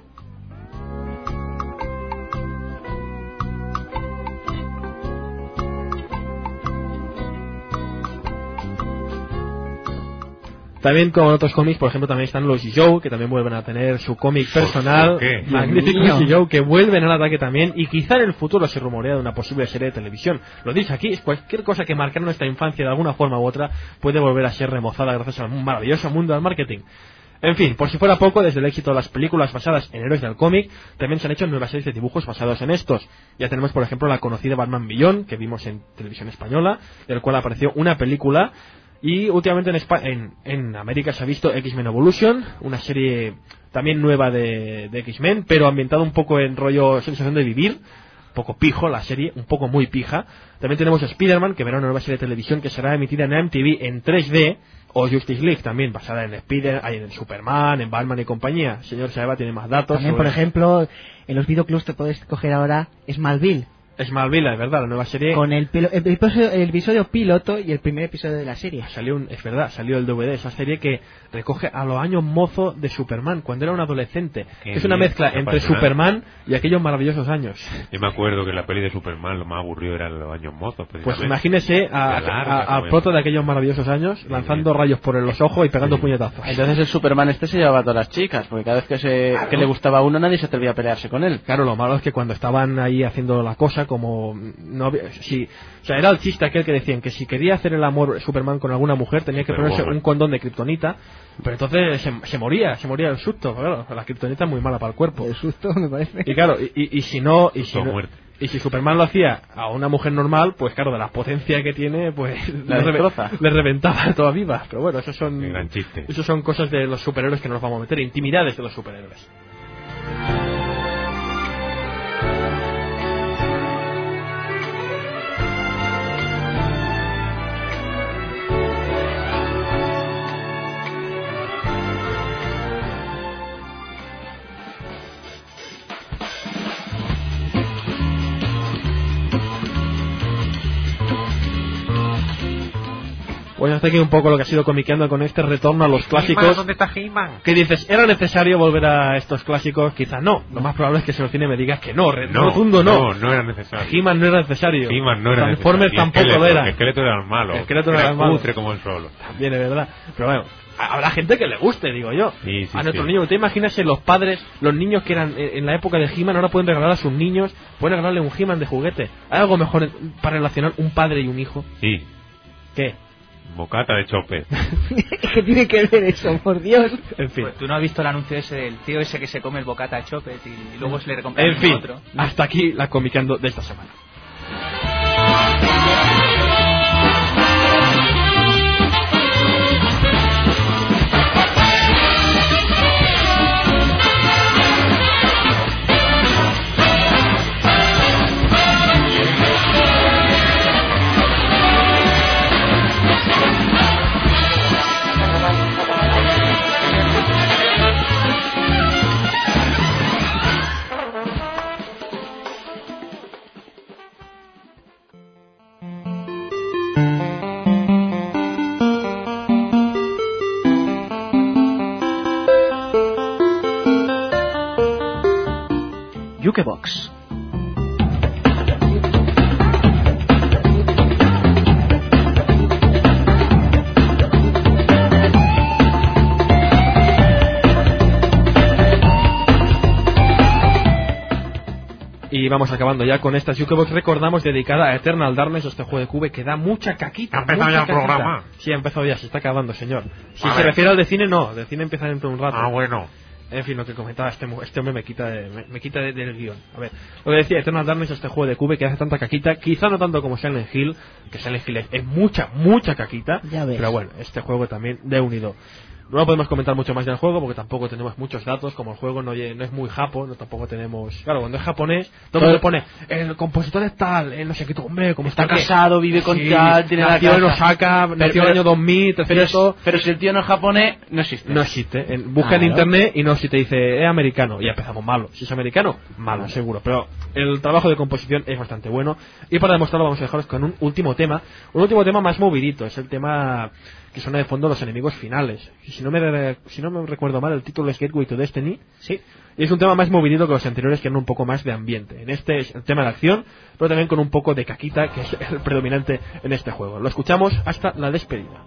Speaker 3: También con otros cómics, por ejemplo, también están los G-Joe, que también vuelven a tener su cómic personal.
Speaker 10: ¿Por qué?
Speaker 3: Magníficos G-Joe, que vuelven al ataque también, y quizá en el futuro se rumorea de una posible serie de televisión. Lo dicho aquí, es cualquier cosa que marcara nuestra infancia de alguna forma u otra puede volver a ser remozada gracias al maravilloso mundo del marketing. En fin, por si fuera poco, desde el éxito de las películas basadas en héroes del cómic, también se han hecho nuevas series de dibujos basados en estos. Ya tenemos, por ejemplo, la conocida Batman Beyond, que vimos en televisión española, del cual apareció una película. Y últimamente en, España, en, en América se ha visto X-Men Evolution, una serie también nueva de, de X-Men, pero ambientada un poco en rollo sensación de vivir, un poco pijo la serie, un poco muy pija. También tenemos Spider-Man, que verá una nueva serie de televisión que será emitida en M T V en tres D, o Justice League también, basada en Spider, en Superman, en Batman y compañía. Señor Saeva tiene más datos.
Speaker 5: También, sobre... por ejemplo, en los videoclubs te puedes coger ahora Smallville.
Speaker 3: Smallville, es verdad, la nueva serie.
Speaker 5: Con el, pilo, el, episodio, el episodio piloto y el primer episodio de la serie.
Speaker 3: Salió un, es verdad, salió el D V D, esa serie que recoge a los años mozo de Superman, cuando era un adolescente. Qué es una bien, mezcla entre Superman y aquellos maravillosos años.
Speaker 10: Yo me acuerdo que en la peli de Superman lo más aburrido eran los años mozos.
Speaker 3: Pues imagínese a, larga, a, a, a proto de aquellos maravillosos años, sí, lanzando bien. rayos por los ojos y pegando sí. puñetazos.
Speaker 4: Entonces el Superman este se llevaba a todas las chicas, porque cada vez que, se, claro. que le gustaba a uno nadie se atrevía a pelearse con él.
Speaker 3: Claro, lo malo es que cuando estaban ahí haciendo la cosa, como... no había, si, o sea, era el chiste aquel que decían que si quería hacer el amor Superman con alguna mujer tenía que pero ponerse bueno. un condón de kriptonita, pero entonces se, se moría, se moría del susto. Claro, la kriptonita es muy mala para el cuerpo.
Speaker 5: El susto me parece.
Speaker 3: Y claro, y, y, y si no, y si, no y si Superman lo hacía a una mujer normal, pues claro, de la potencia que tiene, pues le, re, le reventaba toda viva. Pero bueno, esos son,
Speaker 10: gran chiste.
Speaker 3: Esos son cosas de los superhéroes que no nos vamos a meter, intimidades de los superhéroes. Pues hasta aquí un poco lo que ha sido comiqueando con este retorno a los clásicos.
Speaker 10: ¿Dónde está He-Man?
Speaker 3: ¿Qué dices? ¿Era necesario volver a estos clásicos? Quizá no. Lo más probable es que Selecine me digas que no.
Speaker 10: No,
Speaker 3: rotundo no.
Speaker 10: No, no era necesario.
Speaker 3: He-Man no era necesario.
Speaker 10: He-Man no era
Speaker 3: Transformers
Speaker 10: necesario.
Speaker 3: tampoco lo era.
Speaker 10: El esqueleto era el malo.
Speaker 3: El esqueleto era el malo.
Speaker 10: cutre como el solo.
Speaker 3: También es verdad. Pero bueno, habrá gente que le guste, digo yo.
Speaker 10: Sí, sí,
Speaker 3: a nuestros
Speaker 10: sí.
Speaker 3: niños. ¿Te imaginas si los padres, los niños que eran en la época de He-Man, ahora pueden regalar a sus niños, pueden regalarle un He-Man de juguete? ¿Hay algo mejor para relacionar un padre y un hijo?
Speaker 10: Sí.
Speaker 3: ¿Qué?
Speaker 10: Bocata de chope.
Speaker 5: ¿Qué tiene que ver eso, por Dios?
Speaker 3: En fin.
Speaker 11: Pues tú no has visto el anuncio ese del tío ese que se come el bocata de chopet y luego se le recompra
Speaker 3: En fin,
Speaker 11: otro.
Speaker 3: hasta aquí la comiqueando de esta semana.
Speaker 9: Jukebox.
Speaker 3: Y vamos acabando ya con esta Jukebox, recordamos, dedicada a Eternal Darkness, este juego de Cube que da mucha caquita.
Speaker 10: ¿Ha empezado
Speaker 3: mucha
Speaker 10: ya el
Speaker 3: caquita.
Speaker 10: programa?
Speaker 3: Sí, ha empezado ya, se está acabando, señor. Si
Speaker 10: A
Speaker 3: se
Speaker 10: ver.
Speaker 3: refiere al de cine, no, de cine empieza dentro de un rato.
Speaker 10: Ah, bueno.
Speaker 3: En fin, lo que comentaba, este, mu- este hombre me quita, de- me, me quita de- del guión. A ver, lo que decía, Eternal Darkness, este juego de Cube que hace tanta caquita, quizá no tanto como Silent Hill, que Silent Hill es, es mucha, mucha caquita,
Speaker 5: Ya ves.
Speaker 3: pero bueno, este juego también de unido. No podemos comentar mucho más del juego porque tampoco tenemos muchos datos, como el juego no, lle- no es muy japo, no tampoco tenemos... Claro, cuando es japonés, todo el mundo pone, el compositor es tal, eh, no sé qué, tú, hombre, como
Speaker 4: Está
Speaker 3: está que-
Speaker 4: casado, vive con
Speaker 3: Sí,
Speaker 4: tal, tiene la
Speaker 3: nació en
Speaker 4: casa.
Speaker 3: Osaka, nació en el
Speaker 4: pero-
Speaker 3: año dos mil,
Speaker 4: Pero,
Speaker 3: trescientos...
Speaker 4: es- pero si el tío no es japonés, no existe.
Speaker 3: No existe. En- busca en
Speaker 4: Claro.
Speaker 3: internet y no, si te dice es americano, ya empezamos malo. Si es americano, malo, seguro. Pero el trabajo de composición es bastante bueno. Y para demostrarlo vamos a dejaros con un último tema. Un último tema más movidito. Es el tema que suena de fondo los enemigos finales. Y si no me, re- si no me recuerdo mal, el título es Gateway to Destiny. Sí. Y es un tema más movidito que los anteriores, que eran un poco más de ambiente. En este es el tema de acción, pero también con un poco de caquita, que es el predominante en este juego. Lo escuchamos hasta la despedida.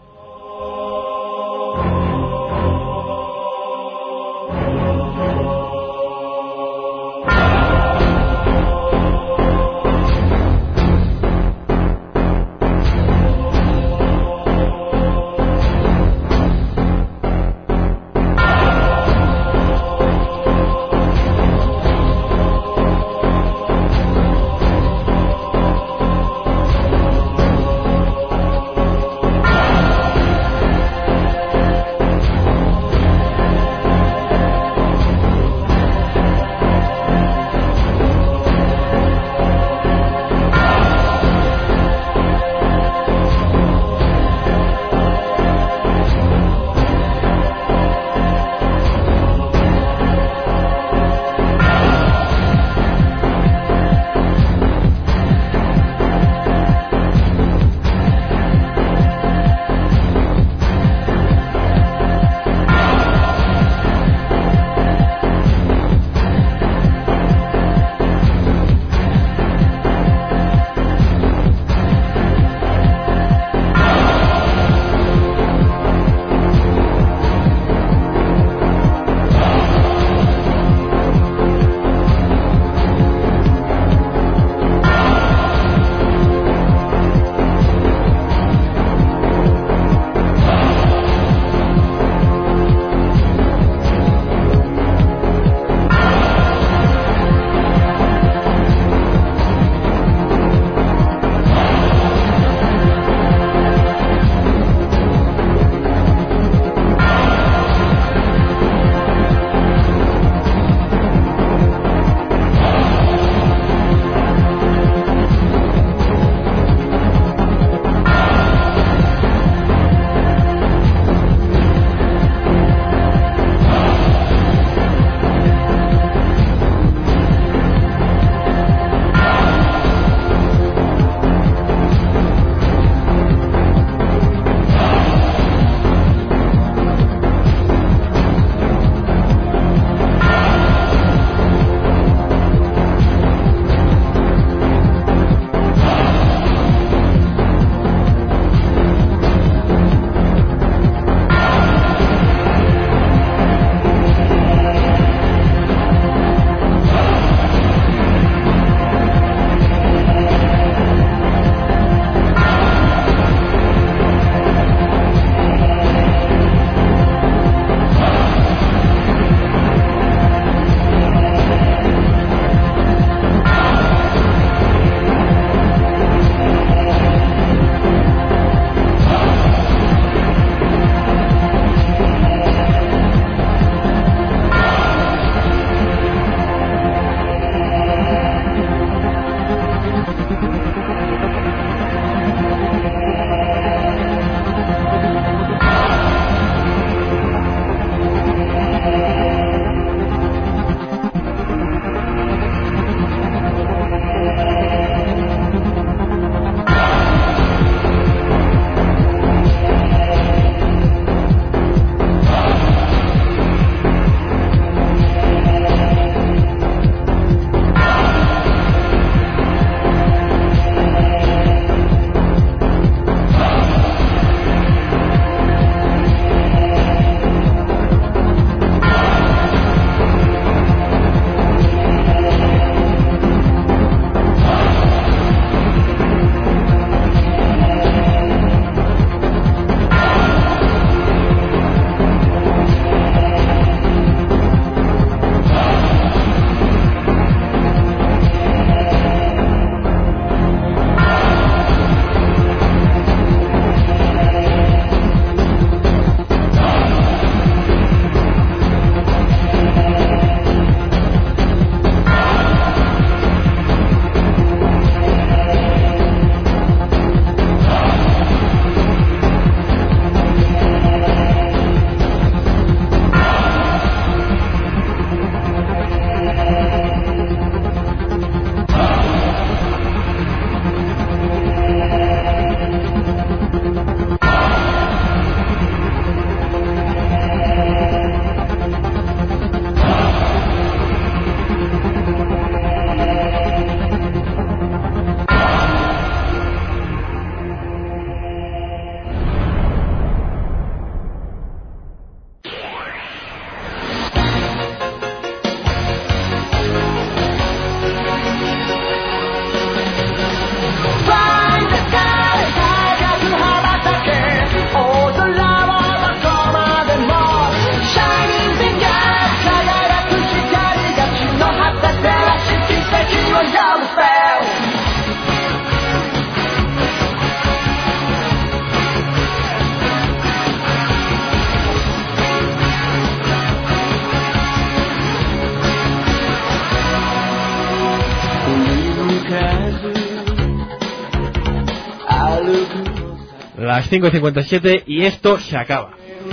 Speaker 3: Las cinco y cincuenta y siete y esto se acaba.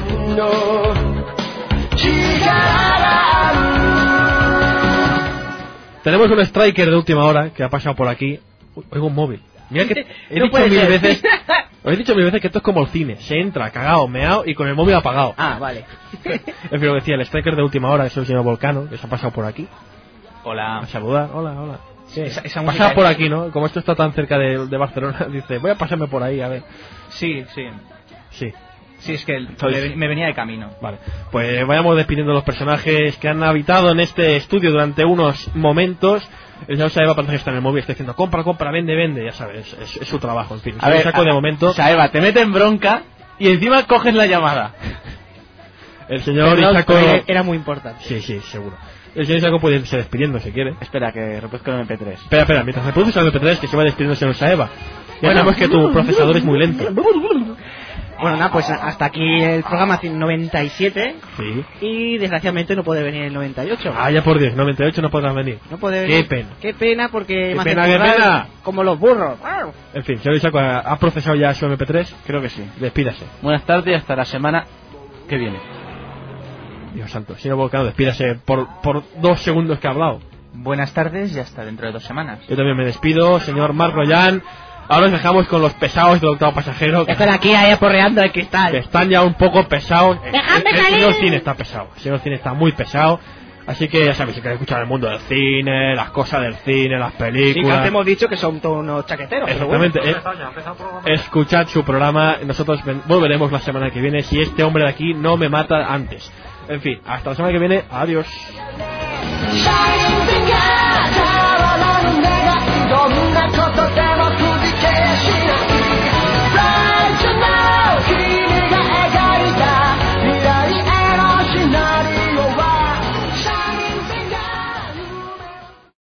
Speaker 3: Tenemos un striker de última hora que ha pasado por aquí. Uy, oigo un móvil. Mira que he
Speaker 5: No
Speaker 3: dicho
Speaker 5: puede
Speaker 3: mil
Speaker 5: ser.
Speaker 3: veces. Os he dicho mil veces que esto es como el cine. Se entra, cagado, meao y con el móvil apagado.
Speaker 5: Ah, vale.
Speaker 3: En fin, lo que decía, el striker de última hora es el señor Volcano, que se ha pasado por aquí.
Speaker 11: Hola.
Speaker 3: A saludar, hola, hola. Sí,
Speaker 11: Esa- esa
Speaker 3: pasaba
Speaker 11: música
Speaker 3: por
Speaker 11: es-
Speaker 3: aquí, ¿no? Como esto está tan cerca de, de Barcelona, dice, voy a pasarme por ahí, a ver.
Speaker 11: Sí, sí.
Speaker 3: Sí.
Speaker 11: Sí, es que el-
Speaker 3: Sois-
Speaker 11: me, me venía de camino.
Speaker 3: Vale, pues vayamos despidiendo los personajes que han habitado en este estudio durante unos momentos. El señor Saeva parece que está en el móvil, está diciendo compra, compra, vende, vende, ya sabes, es, es su trabajo, en fin.
Speaker 4: A ver,
Speaker 3: saco de
Speaker 4: a-
Speaker 3: momento.
Speaker 4: Saeva, te mete en bronca y encima coges la llamada.
Speaker 3: El señor
Speaker 5: Perdón,
Speaker 3: Isaco...
Speaker 5: pero era muy importante.
Speaker 3: Sí, sí, seguro. El señor Isaco puede irse despidiendo si quiere.
Speaker 4: Espera, que reproduzco el eme pe tres.
Speaker 3: Espera, espera, mientras reproduces el eme pe tres que se va despidiendo el señor Saeva. Ya sabemos que tu procesador es muy lento.
Speaker 5: Bueno, nada, pues hasta aquí el programa noventa y siete.
Speaker 3: Sí.
Speaker 5: Y desgraciadamente no puede venir el noventa y ocho.
Speaker 3: Ah, ya por Dios, noventa y ocho no podrás venir.
Speaker 5: No puede
Speaker 3: Qué
Speaker 5: venir.
Speaker 3: pena.
Speaker 5: Qué pena porque
Speaker 3: Qué
Speaker 5: me hace
Speaker 3: pena, qué
Speaker 5: currar
Speaker 3: pena.
Speaker 5: como los burros.
Speaker 3: En fin, señor Isaco, ¿ha ha procesado ya su eme pe tres?
Speaker 4: Creo que sí.
Speaker 3: Despídase.
Speaker 4: Buenas tardes y hasta la semana que viene.
Speaker 3: Dios santo, señor Volcano, despídase por, por dos segundos que ha hablado.
Speaker 11: Buenas tardes y hasta dentro de dos semanas.
Speaker 3: Yo también me despido, señor Marc Royan. Ahora nos dejamos con los pesados del octavo pasajero. Que,
Speaker 5: Están aquí ahí aporreando el
Speaker 3: que
Speaker 5: cristal.
Speaker 3: están ya un poco pesados. El,
Speaker 5: ¡Dejadme
Speaker 3: el- el
Speaker 5: salir!
Speaker 3: señor Cine está pesado. El señor Cine está muy pesado. Así que ya sabéis, si queréis escuchar el mundo del cine, las cosas del cine, las
Speaker 5: Sí, que
Speaker 3: películas.
Speaker 5: antes hemos dicho que son todos unos chaqueteros. pero bueno.
Speaker 3: Exactamente. eh, escuchad su programa. Nosotros ven- volveremos la semana que viene si este hombre de aquí no me mata antes. En fin, hasta la semana que viene. Adiós.
Speaker 6: Shining together.